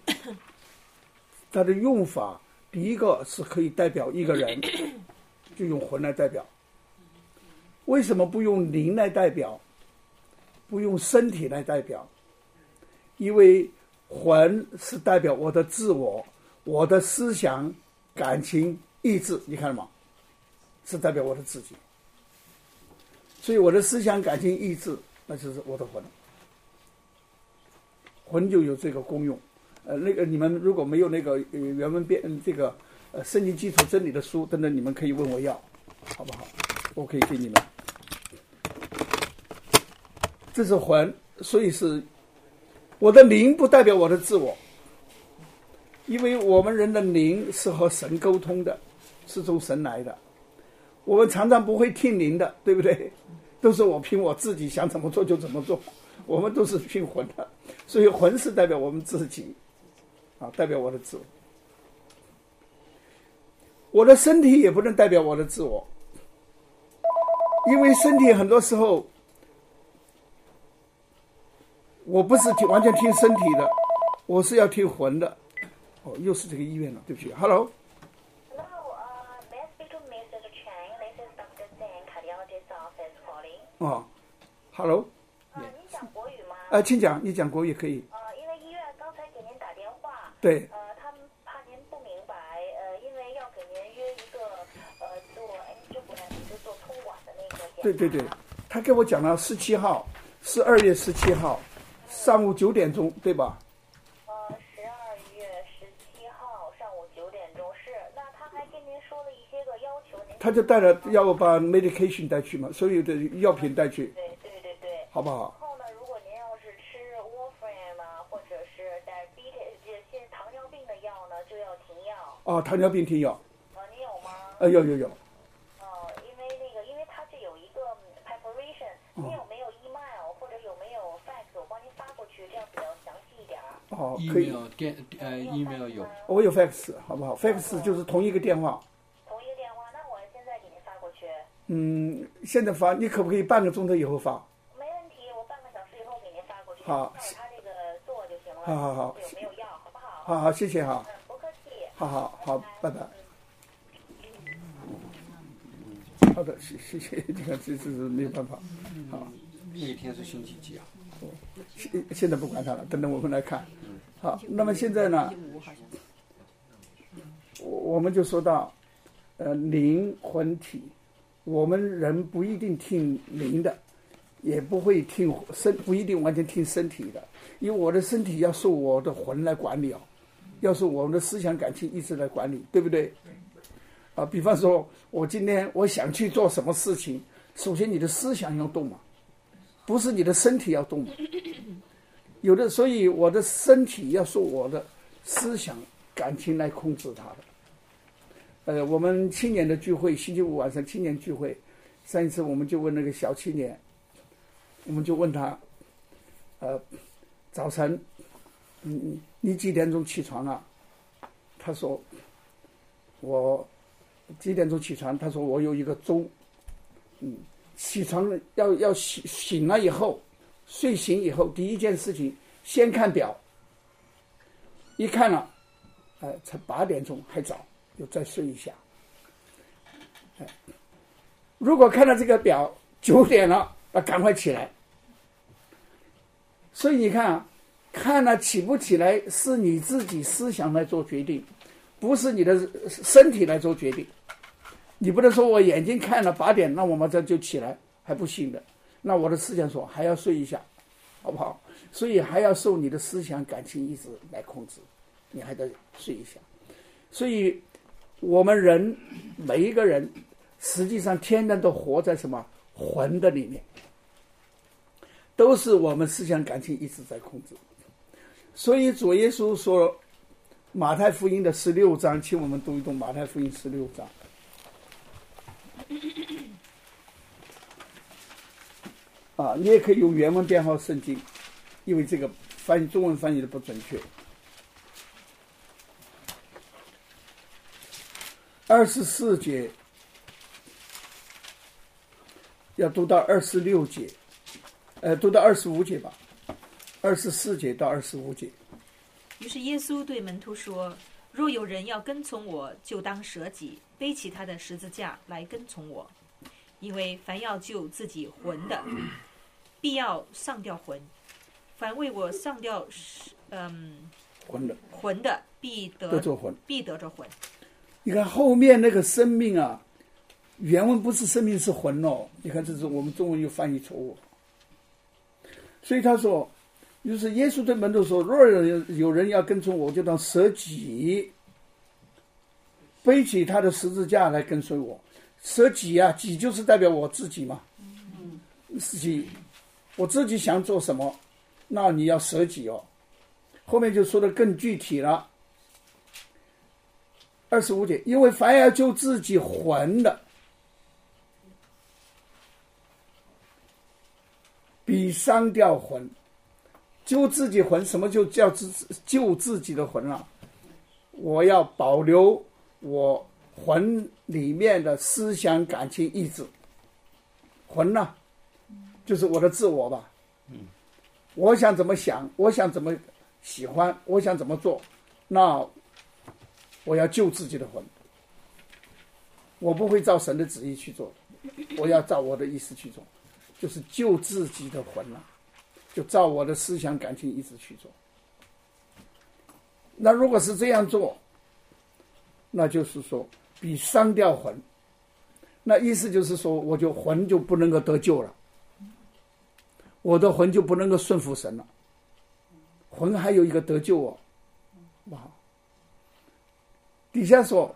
它的用法，第一个是可以代表一个人，就用魂来代表。为什么不用灵来代表，不用身体来代表？因为魂是代表我的自我，我的思想、感情、意志，你看了吗？是代表我的自己。所以我的思想、感情、意志，那就是我的魂。 魂就有这个功用。呃，那个你们如果没有那个呃原文编这个呃圣经基础真理的书，等等，你们可以问我要，好不好？我可以给你们。这是魂，所以是我的灵不代表我的自我，因为我们人的灵是和神沟通的，是从神来的。我们常常不会听灵的，对不对？都是我凭我自己想怎么做就怎么做，我们都是凭魂的，所以魂是代表我们自己，啊，代表我的自我。我的身体也不能代表我的自我，因为身体很多时候我不是听完全听身体的，我是要听魂的。哦，又是这个医院了，对不起。Hello。哦 ，Hello。 啊，您讲国语吗？ 啊，请讲，你讲国语可以。 呃，因为医院刚才给您打电话。 对。 呃，他们怕您不明白，呃，因为要给您约一个呃做 angiogram 就做通管的那个检查。 对对对，他给我讲了十七号，是二月十七号，上午九点钟，对吧？ 呃，十二月十七号上午九点钟是。那他还跟您说了一些个要求，您。 他就带了要我把 medication 带去嘛，所有的药品带去。 对对对对。 好不好？ 然后呢，如果您要是吃 warfarin 啊，或者是 diabetes 这些糖尿病的药呢，就要停药。 哦，糖尿病停药。 啊，你有吗？ 呃，有有有。 哦，因为那个，因为它这有一个 preparation，你有没有 email 或者有没有 fax，我帮您发过去，这样比较详细一点。 哦，可以。 email 电呃 email 有。 我有 fax， 好不好 ？fax 就是同一个电话。 同一个电话，那我现在给您发过去。 嗯，现在发，你可不可以半个钟头以后发？ 没问题，我半个小时以后给您发过去。 好。 照他这个做就行了。 好好好。 有没有药，好不好？ 好好，谢谢哈。 嗯，不客气。 好好好，拜拜。好的，谢谢谢，你看这这是没有办法。好。 那一天是星期几啊？ 现现在不管它了，等等我们来看。好，那么现在呢，我我们就说到，呃，灵魂体，我们人不一定听灵的，也不会听身，不一定完全听身体的，因为我的身体要受我的魂来管理哦，要受我们的思想感情意志来管理，对不对？啊，比方说，我今天我想去做什么事情，首先你的思想要动嘛，不是你的身体要动嘛。有的，所以我的身体要受我的思想感情来控制它的。呃，我们青年的聚会，星期五晚上青年聚会，上一次我们就问那个小青年，我们就问他，呃，早晨，嗯，你几点钟起床啊？他说，我几点钟起床？他说我有一个钟，嗯，起床了要要醒醒了以后。睡醒以后，第一件事情先看表，一看了，呃，才八点钟还早，又再睡一下。哎，如果看到这个表九点了，那赶快起来。所以你看啊，看了起不起来是你自己思想来做决定，不是你的身体来做决定。你不能说我眼睛看了八点，那我们这就起来，还不行的。那我的思想说还要睡一下，好不好？所以还要受你的思想感情意志来控制，你还得睡一下。所以我们人每一个人实际上天然都活在什么魂的里面，都是我们思想感情意志在控制。所以主耶稣说马太福音的十六章，请我们读一读马太福音十六章。啊，你也可以用原文编号圣经，因为这个翻译中文翻译的不准确。二十四节要读到二十六节，呃，读到二十五节吧，二十四节到二十五节。 于是耶稣对门徒说：“若有人要跟从我，就当舍己，背起他的十字架来跟从我。因为凡要救自己魂的，必要上吊魂；凡为我上吊，嗯， 魂的， 魂的必得得着魂， 必得着魂。” 你看后面那个生命啊，原文不是生命是魂哦。你看这是我们中文又翻译错误。所以他说， 就是耶稣对门徒说，若有有人要跟从我，就当舍己，背起他的十字架来跟随我。舍己啊，己就是代表我自己嘛，自己我自己想做什么，那你要舍己哦。后面就说的更具体了，二十五节，因为凡要救自己魂的，比伤掉魂。救自己魂，什么就叫自救自己的魂了、啊？我要保留我魂里面的思想、感情、意志。魂呢、啊，就是我的自我吧。嗯，我想怎么想，我想怎么喜欢，我想怎么做，那我要救自己的魂。我不会照神的旨意去做，我要照我的意思去做，就是救自己的魂了、啊。就照我的思想感情一直去做。那如果是这样做，那就是说比伤掉魂，那意思就是说我就魂就不能够得救了，我的魂就不能够顺服神了。魂还有一个得救哦，哇！底下说，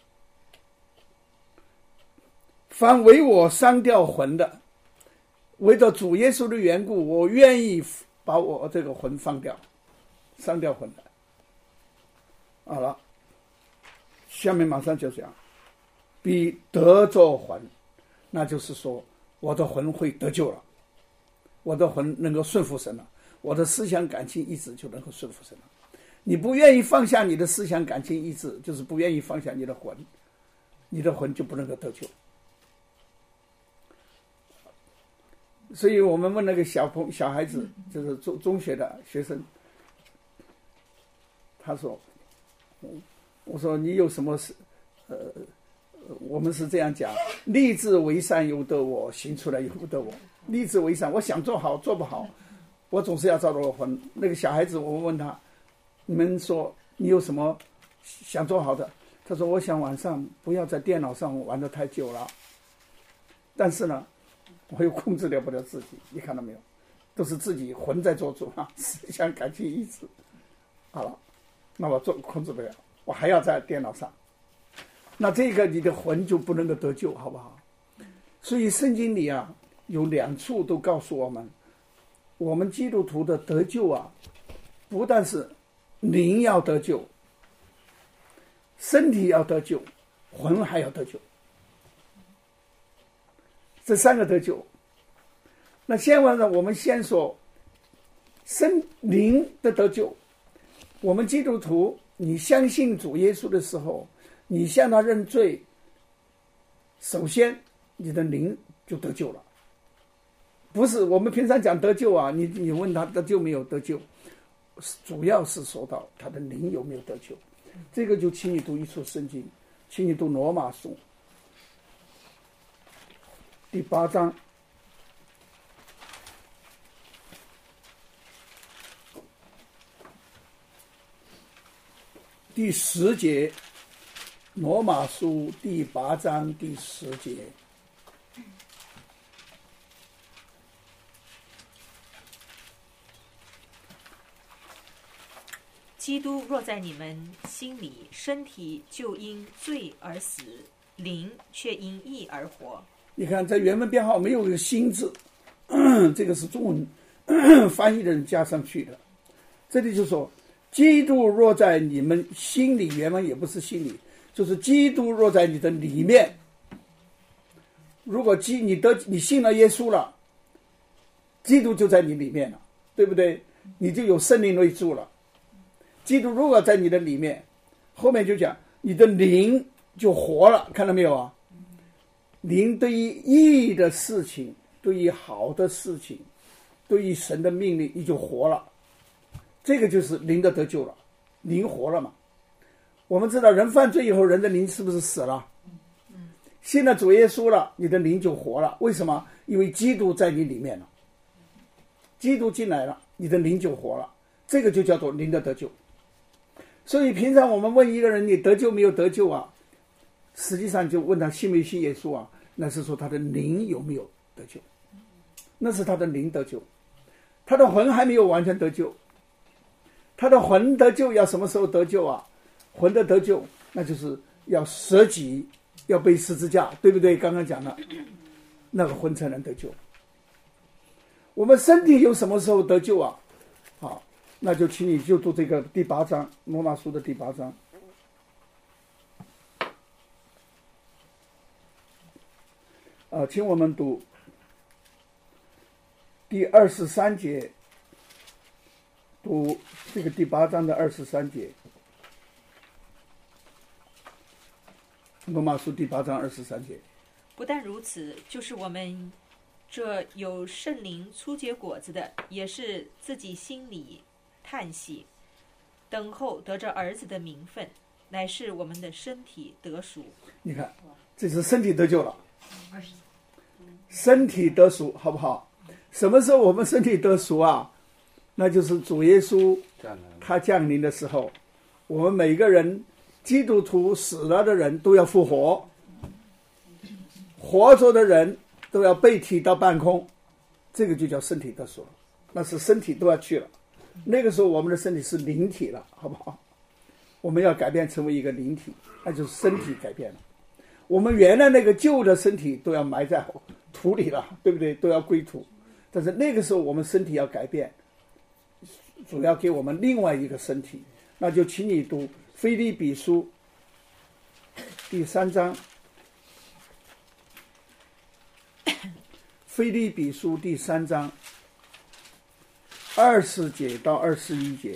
凡为我伤掉魂的，为着主耶稣的缘故，我愿意把我这个魂放掉，伤掉魂的。好了，下面马上就讲，比得着魂，那就是说我的魂会得救了，我的魂能够顺服神了，我的思想感情意志就能够顺服神了。你不愿意放下你的思想感情意志，就是不愿意放下你的魂，你的魂就不能够得救。所以我们问那个小朋小孩子，就是中中学的学生，他说，我说你有什么事？呃，我们是这样讲，立志为善由得我，行出来由不得我。立志为善，我想做好做不好，我总是要照着我魂。那个小孩子，我问他，你们说你有什么想做好的？他说我想晚上不要在电脑上玩得太久了，但是呢我又控制了不了自己，你看到没有？都是自己魂在做主啊，思想感情意志。好了，那我做控制不了，我还要在电脑上，那这个你的魂就不能够得救，好不好？所以圣经里啊有两处都告诉我们，我们基督徒的得救啊，不但是灵要得救，身体要得救，魂还要得救。这三个得救，那先完了，我们先说身灵的得救。我们基督徒，你相信主耶稣的时候，你向他认罪，首先你的灵就得救了。不是我们平常讲得救啊，你你问他得救没有得救，主要是说到他的灵有没有得救。这个就请你读一处圣经，请你读罗马书第八章第十节，罗马书第八章第十节。 基督若在你们心里，身体就因罪而死，灵却因义而活。 你看在原文编号没有一个心字，这个是中文翻译的人加上去的。这里就说基督若在你们心里，原文也不是心里，就是基督若在你的里面。如果基你得你信了耶稣了，基督就在你里面了，对不对？你就有圣灵内住了。基督如果在你的里面，后面就讲你的灵就活了，看到没有啊？灵对于义的事情，对于好的事情，对于神的命令，你就活了。这个就是灵的得救了，灵活了嘛。我们知道人犯罪以后，人的灵是不是死了？信了主耶稣了，你的灵就活了。为什么？因为基督在你里面了，基督进来了，你的灵就活了。这个就叫做灵的得救。所以平常我们问一个人你得救没有得救啊，实际上就问他信没信耶稣啊，那是说他的灵有没有得救，那是他的灵得救。 他的魂还没有完全得救。他的魂得救要什么时候得救啊？魂的得救，那就是要舍己，要背十字架，对不对？刚刚讲了，那个魂才能得救。我们身体有什么时候得救啊？好，那就请你就读这个第八章，罗马书的第八章。啊，请我们读第二十三节。读这个第八章的二十三节，罗马书第八章二十三节。 不但如此，就是我们这有圣灵初结果子的，也是自己心里叹息，等候得着儿子的名分，乃是我们的身体得赎。 你看，这是身体得救了，身体得赎，好不好？什么时候我们身体得赎啊？那就是主耶稣他降临的时候，我们每个人基督徒死了的人都要复活，活着的人都要被提到半空，这个就叫身体得赎了，那是身体都要去了。那个时候我们的身体是灵体了，好不好？我们要改变成为一个灵体，那就是身体改变了。我们原来那个旧的身体都要埋在土里了，对不对？都要归土。但是那个时候我们身体要改变，主要给我们另外一个身体，那就请你读腓立比书第三章，腓立比书第三章二十节到二十一节，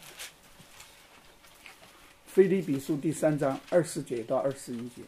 腓立比书第三章二十节到二十一节。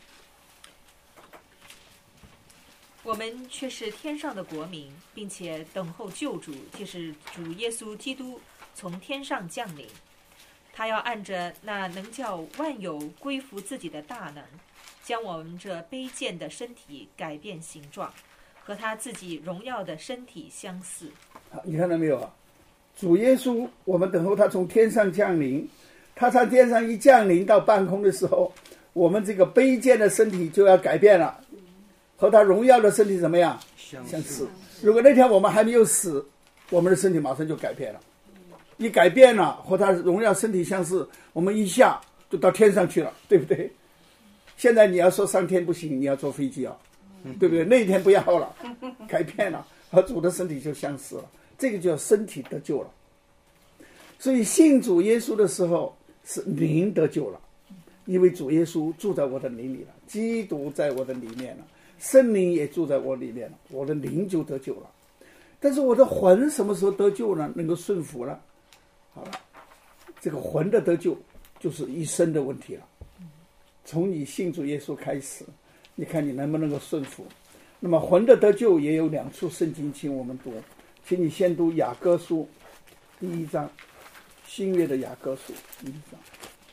我们却是天上的国民，并且等候救主，就是主耶稣基督从天上降临。他要按着那能叫万有归服自己的大能，将我们这卑贱的身体改变形状，和他自己荣耀的身体相似。 好，你看到没有啊？主耶稣，我们等候他从天上降临，他从天上一降临到半空的时候，我们这个卑贱的身体就要改变了，和他荣耀的身体怎么样？相似。如果那天我们还没有死，我们的身体马上就改变了。一改变了，和他荣耀身体相似，我们一下就到天上去了，对不对？现在你要说上天不行，你要坐飞机啊，对不对？那一天不要了，改变了，和主的身体就相似了，这个叫身体得救了。所以信主耶稣的时候是灵得救了，因为主耶稣住在我的灵里了，基督在我的里面了，圣灵也住在我里面了，我的灵就得救了。但是我的魂什么时候得救呢？能够顺服了。好了，这个魂的得救就是一生的问题了。从你信主耶稣开始，你看你能不能够顺服。那么魂的得救也有两处圣经请我们读，请你先读雅歌书第一章，新约的雅歌书第一章。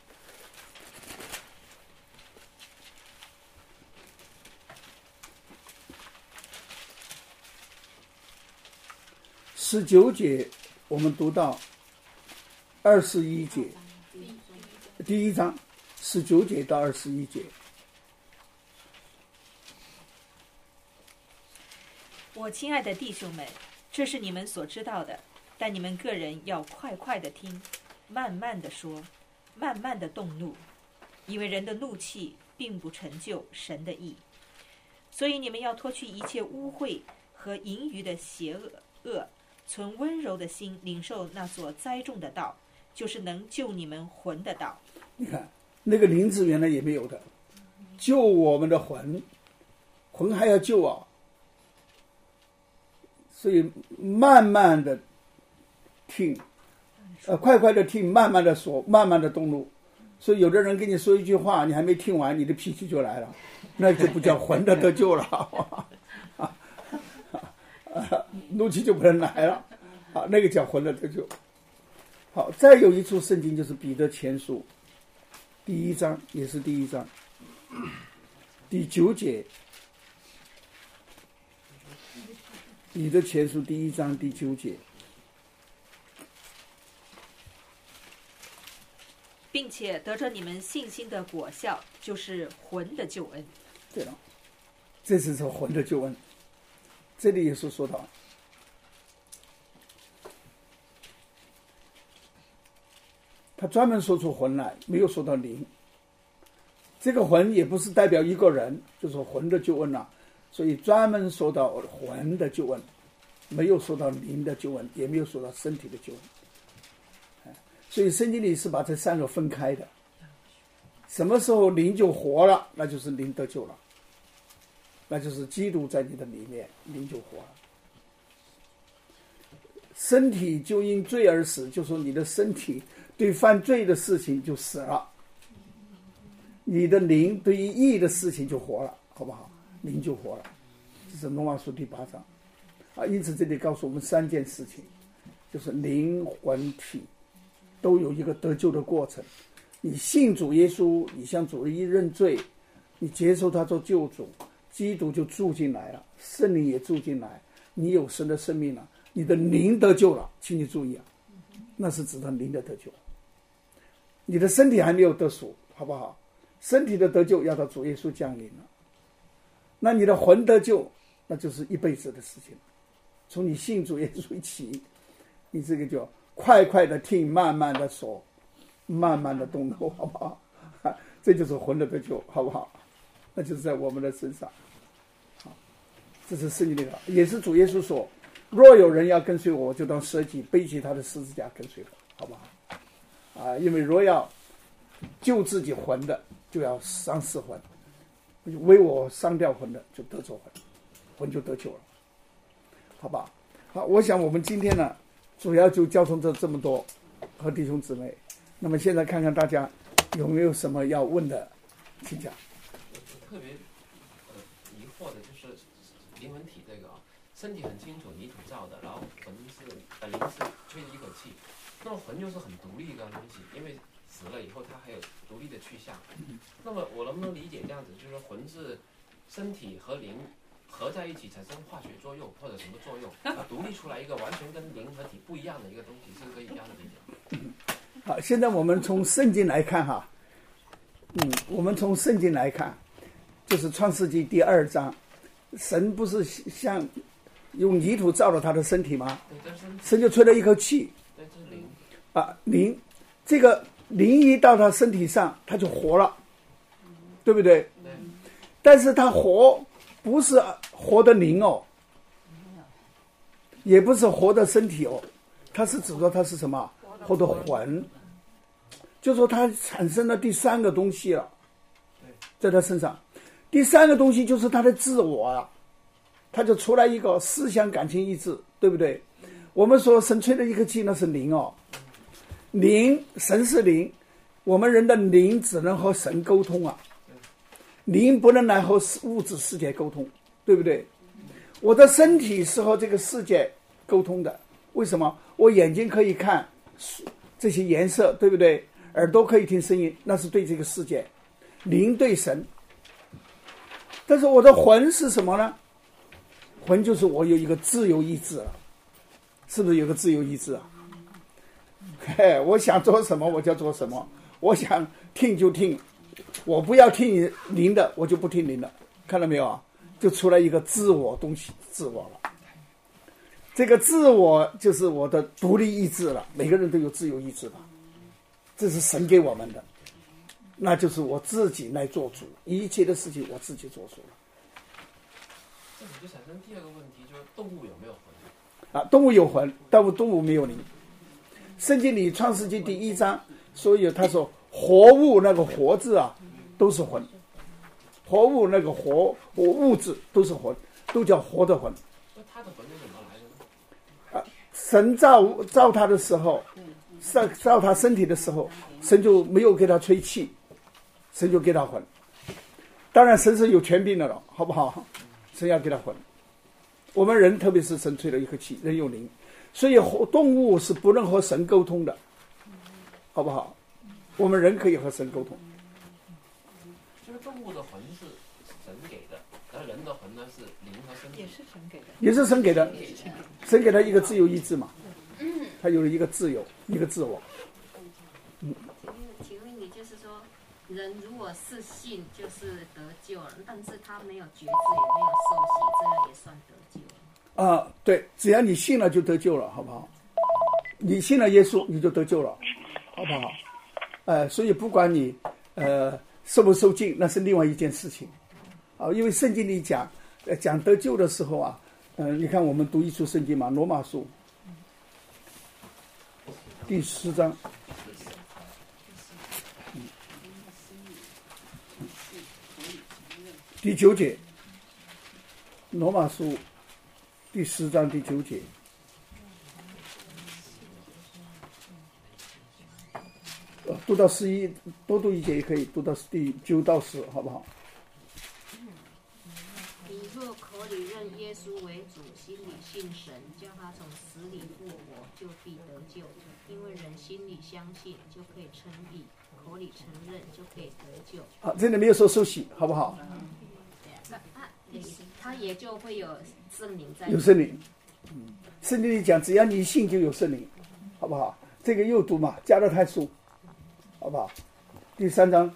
十九节我们读到二十一节，第一章十九节到二十一节。 我亲爱的弟兄们，这是你们所知道的，但你们个人要快快的听，慢慢的说，慢慢的动怒，因为人的怒气并不成就神的义。所以你们要脱去一切污秽和淫余的邪恶恶，存温柔的心，领受那所栽种的道，就是能救你们魂的道。 你看那个灵字原来也没有的，救我们的魂，魂还要救啊。所以慢慢的听，呃，快快的听，慢慢的说，慢慢的动怒。所以有的人跟你说一句话，你还没听完，你的脾气就来了，那就不叫魂的得救了。啊啊、怒气就不能来了，啊，那个叫魂的得救。好，再有一处圣经就是彼得前书第一章，也是第一章第九节，彼得前书第一章第九节， 并且得着你们信心的果效，就是魂的救恩。 对了，这是说魂的救恩。这里也是说到他专门说出魂来，没有说到灵。这个魂也不是代表一个人，就说魂的救恩啊，所以专门说到魂的救恩，没有说到灵的救恩，也没有说到身体的救恩。所以圣经里是把这三个分开的。什么时候灵就活了，那就是灵得救了，那就是基督在你的里面，灵就活了。身体就因罪而死，就说你的身体对犯罪的事情就死了，你的灵对于义的事情就活了，好不好？灵就活了，这是罗马书第八章啊。因此这里告诉我们三件事情，就是灵魂体都有一个得救的过程。你信主耶稣，你向主一认罪，你接受他做救主，基督就住进来了，圣灵也住进来，你有神的生命了，你的灵得救了。请你注意啊，那是指的灵的得救，你的身体还没有得赎，好不好？身体的得救要到主耶稣降临了。那你的魂得救，那就是一辈子的事情。从你信主耶稣起，你这个就快快的听，慢慢的说，慢慢的动怒，好不好？这就是魂的得救，好不好？那就是在我们的身上。好，这是圣经里的，也是主耶稣说，若有人要跟随我，就当舍己，背起他的十字架跟随我，好不好？啊，因为若要救自己魂的，就要伤死魂；为我伤掉魂的，就得着魂，魂就得救了，好吧？好，我想我们今天呢，主要就交通这这么多，和弟兄姊妹。那么现在看看大家有没有什么要问的，请讲。 我特别呃疑惑的就是灵魂体这个啊，身体很清楚泥土造的，然后魂是呃灵是吹一口气，那么魂就是很独立的东西，因为死了以后它还有独立的去向。那么我能不能理解这样子，就是说魂是身体和灵合在一起产生化学作用或者什么作用，啊，独立出来一个完全跟灵和体不一样的一个东西，是可以这样的理解吗？ 好，现在我们从圣经来看哈，嗯，我们从圣经来看，就是创世纪第二章，神不是像用泥土造了他的身体吗？神就吹了一口气， 对，这是灵啊，灵，这个灵一到他身体上，他就活了，对不对？ 对。 但是他活不是活的灵哦，也不是活的身体哦，他是指的他是什么？活的魂，就说他产生了第三个东西了，在他身上，第三个东西就是他的自我啊，他就出来一个思想、感情、意志，对不对？我们说神吹的一口气，那是灵哦，灵，神是灵，我们人的灵只能和神沟通啊，灵不能来和物质世界沟通，对不对？我的身体是和这个世界沟通的，为什么？我眼睛可以看这些颜色，对不对？耳朵可以听声音，那是对这个世界，灵对神。但是我的魂是什么呢？魂就是我有一个自由意志了，是不是有个自由意志啊？嘿，我想做什么我就做什么，我想听就听，我不要听灵的，我就不听灵的，看到没有啊？就出来一个自我东西，自我了。这个自我就是我的独立意志了，每个人都有自由意志吧，这是神给我们的，那就是我自己来做主，一切的事情我自己做主了。 这就产生第二个问题，就是动物有没有魂？ 啊，动物有魂，但是动物没有灵。圣经里创世纪第一章，所以他说活物那个活字啊，都是魂，活物那个活活物质都是魂，都叫活的魂。 那他的魂是怎么来的呢？ 啊，神造造他的时候，造造他身体的时候，神就没有给他吹气，神就给他魂。当然神是有权柄的了，好不好？神要给他魂。我们人特别是神吹了一口气，人有灵，所以动物是不能和神沟通的，好不好？我们人可以和神沟通。 就是动物的魂是神给的，而人的魂呢是灵和身体。 也是神给的。 也是神给的，神给他一个自由意志嘛，他有了一个自由，一个自我。 嗯，请问你就是说，人如果是信，就是得救了，但是他没有觉知，也没有受洗，这样也算得救了。 啊，对，只要你信了就得救了，好不好？你信了耶稣，你就得救了，好不好？ 呃，所以不管你呃受不受尽，那是另外一件事情啊。因为圣经里讲，呃，讲得救的时候啊，嗯、呃，你看我们读一处圣经嘛，罗马书第十章。第九节，罗马书第十章第九节，呃，读到十一，多读一节也可以，读到第九到十，好不好？ 你若口里认耶稣为主，心里信神，叫他从死里复活，就必得救。因为人心里相信，就可以称义；口里承认，就可以得救。 好，这里没有说受洗，好不好？ 那他也就会有圣灵在。 有圣灵，嗯，圣经里讲，只要你信就有圣灵，好不好？这个又读嘛，加拉太书，好不好？第三章。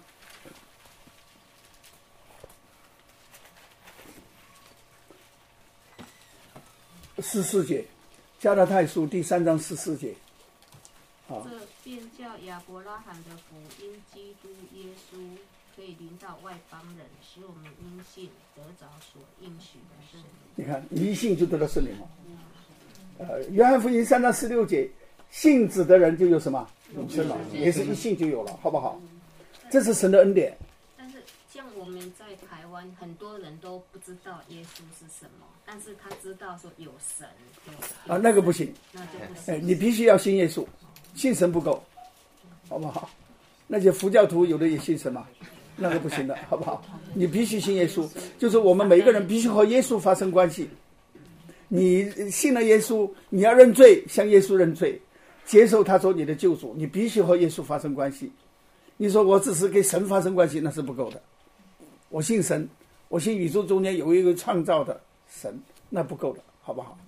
十四节，加拉太书第三章十四节。 这便叫亚伯拉罕的福因基督耶稣可以临到外邦人，使我们因信得着所应许的圣灵。 你看，一信就得到圣灵了。呃，约翰福音三章十六节，信子的人就有什么永生了，也是一信就有了，好不好？这是神的恩典。 但是像我们在台湾，很多人都不知道耶稣是什么，但是他知道说有神。有啊，那个不行。 那就不行。 哎，你必须要信耶稣，信神不够，好不好？那些佛教徒有的也信神嘛，那个不行的，好不好？你必须信耶稣，就是我们每一个人必须和耶稣发生关系。你信了耶稣，你要认罪，向耶稣认罪，接受他做你的救主，你必须和耶稣发生关系。你说我只是跟神发生关系，那是不够的。我信神，我信宇宙中间有一个创造的神，那不够的，好不好？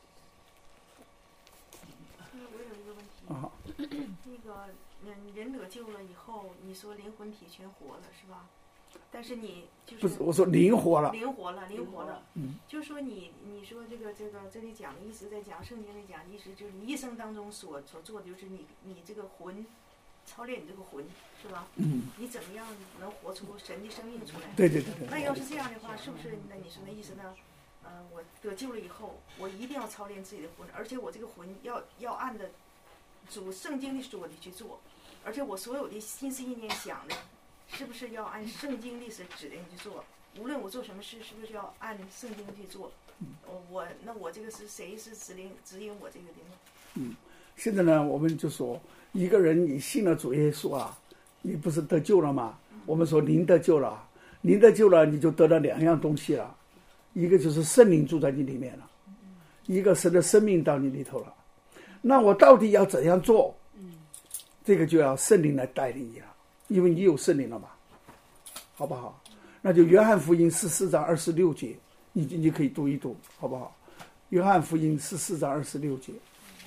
我有一个问题， 啊， 那个嗯，人得救了以后，你说灵魂体全活了是吧？但是你就是不是，我说灵活了， 灵活了，灵活了。 嗯， 就是说你你说这个这个这里讲的意思，在讲圣经里讲的意思，就是你一生当中所所做的，就是你你这个魂操练你这个魂是吧？ 嗯， 你怎么样能活出神的生命出来？ 对对对对。 那要是这样的话，是不是那你说那意思呢？呃，我得救了以后，我一定要操练自己的魂，而且我这个魂要要按着主圣经里说的去做，而且我所有的心思意念想的，是不是要按圣经历史指令去做？无论我做什么事，是不是要按圣经去做？我我那我这个是谁是指令指引我这个的呢？ 嗯，现在呢，我们就说一个人你信了主耶稣啊，你不是得救了吗？我们说您得救了，您得救了，你就得了两样东西了，一个就是圣灵住在你里面了，一个神的生命到你里头了。那我到底要怎样做？这个就要圣灵来带领你了，因为你有圣灵了嘛，好不好？那就约翰福音十四章二十六节，你你可以读一读，好不好？约翰福音十四章二十六节，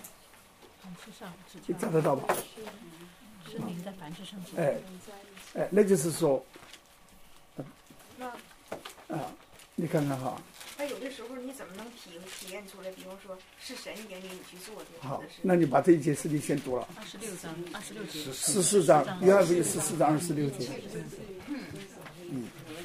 你找得到吧？ 圣灵在凡事上指教。 哎哎，那就是说， 那啊，你看看哈。 那有的时候你怎么能体体验出来？比方说是神引领你去做的，或好者是， 那你把这一节圣经先读了。 二十六章，二十六节。 十四章，约翰福音十四章二十六节。嗯。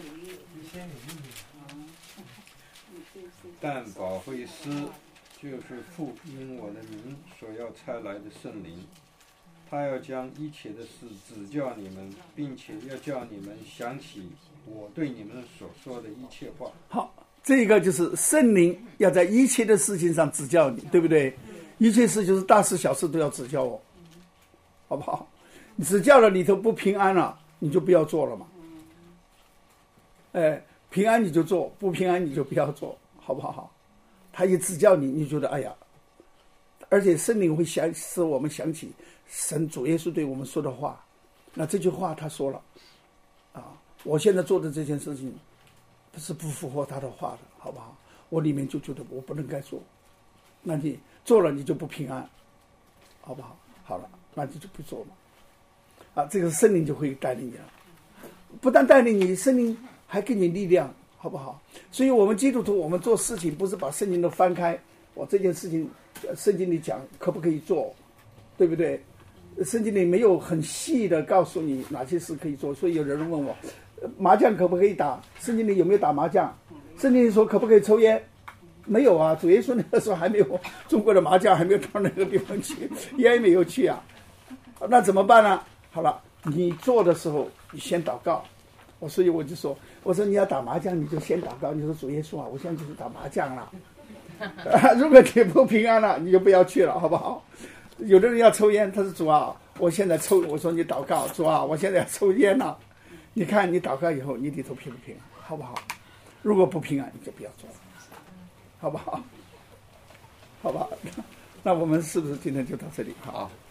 但保惠师就是父因我的名所要差来的圣灵，他要将一切的事指教你们，并且要叫你们想起我对你们所说的一切话。 好，这个就是圣灵要在一切的事情上指教你，对不对？一切事就是大事小事都要指教我，好不好？你指教了里头不平安了，你就不要做了嘛。哎，平安你就做，不平安你就不要做，好不好？他一指教你，你觉得哎呀，而且圣灵会想使我们想起神主耶稣对我们说的话。那这句话他说了啊，我现在做的这件事情是不符合他的话的，好不好？我里面就觉得我不能该做，那你做了你就不平安，好不好？好了，那你就不做嘛。啊，这个圣灵就会带领你了，不但带领你，圣灵还给你力量，好不好？所以我们基督徒，我们做事情不是把圣经都翻开，我这件事情圣经里讲可不可以做，对不对？ 圣经里没有很细的告诉你哪些事可以做，所以有人问我，麻将可不可以打？圣经里有没有打麻将？圣经里说可不可以抽烟？没有啊，主耶稣那个时候还没有中国的麻将还没有到那个地方去，烟没有去啊，那怎么办呢？好了，你做的时候你先祷告，我所以我就说，我说你要打麻将你就先祷告，你说主耶稣啊，我现在就是打麻将了，如果你不平安了，你就不要去了，好不好？有的人要抽烟，他说主啊，我现在抽，我说你祷告，主啊，我现在要抽烟了，你看你祷告以后你里头平不平安，好不好？如果不平安你就不要做了，好不好？好吧，那我们是不是今天就到这里？好。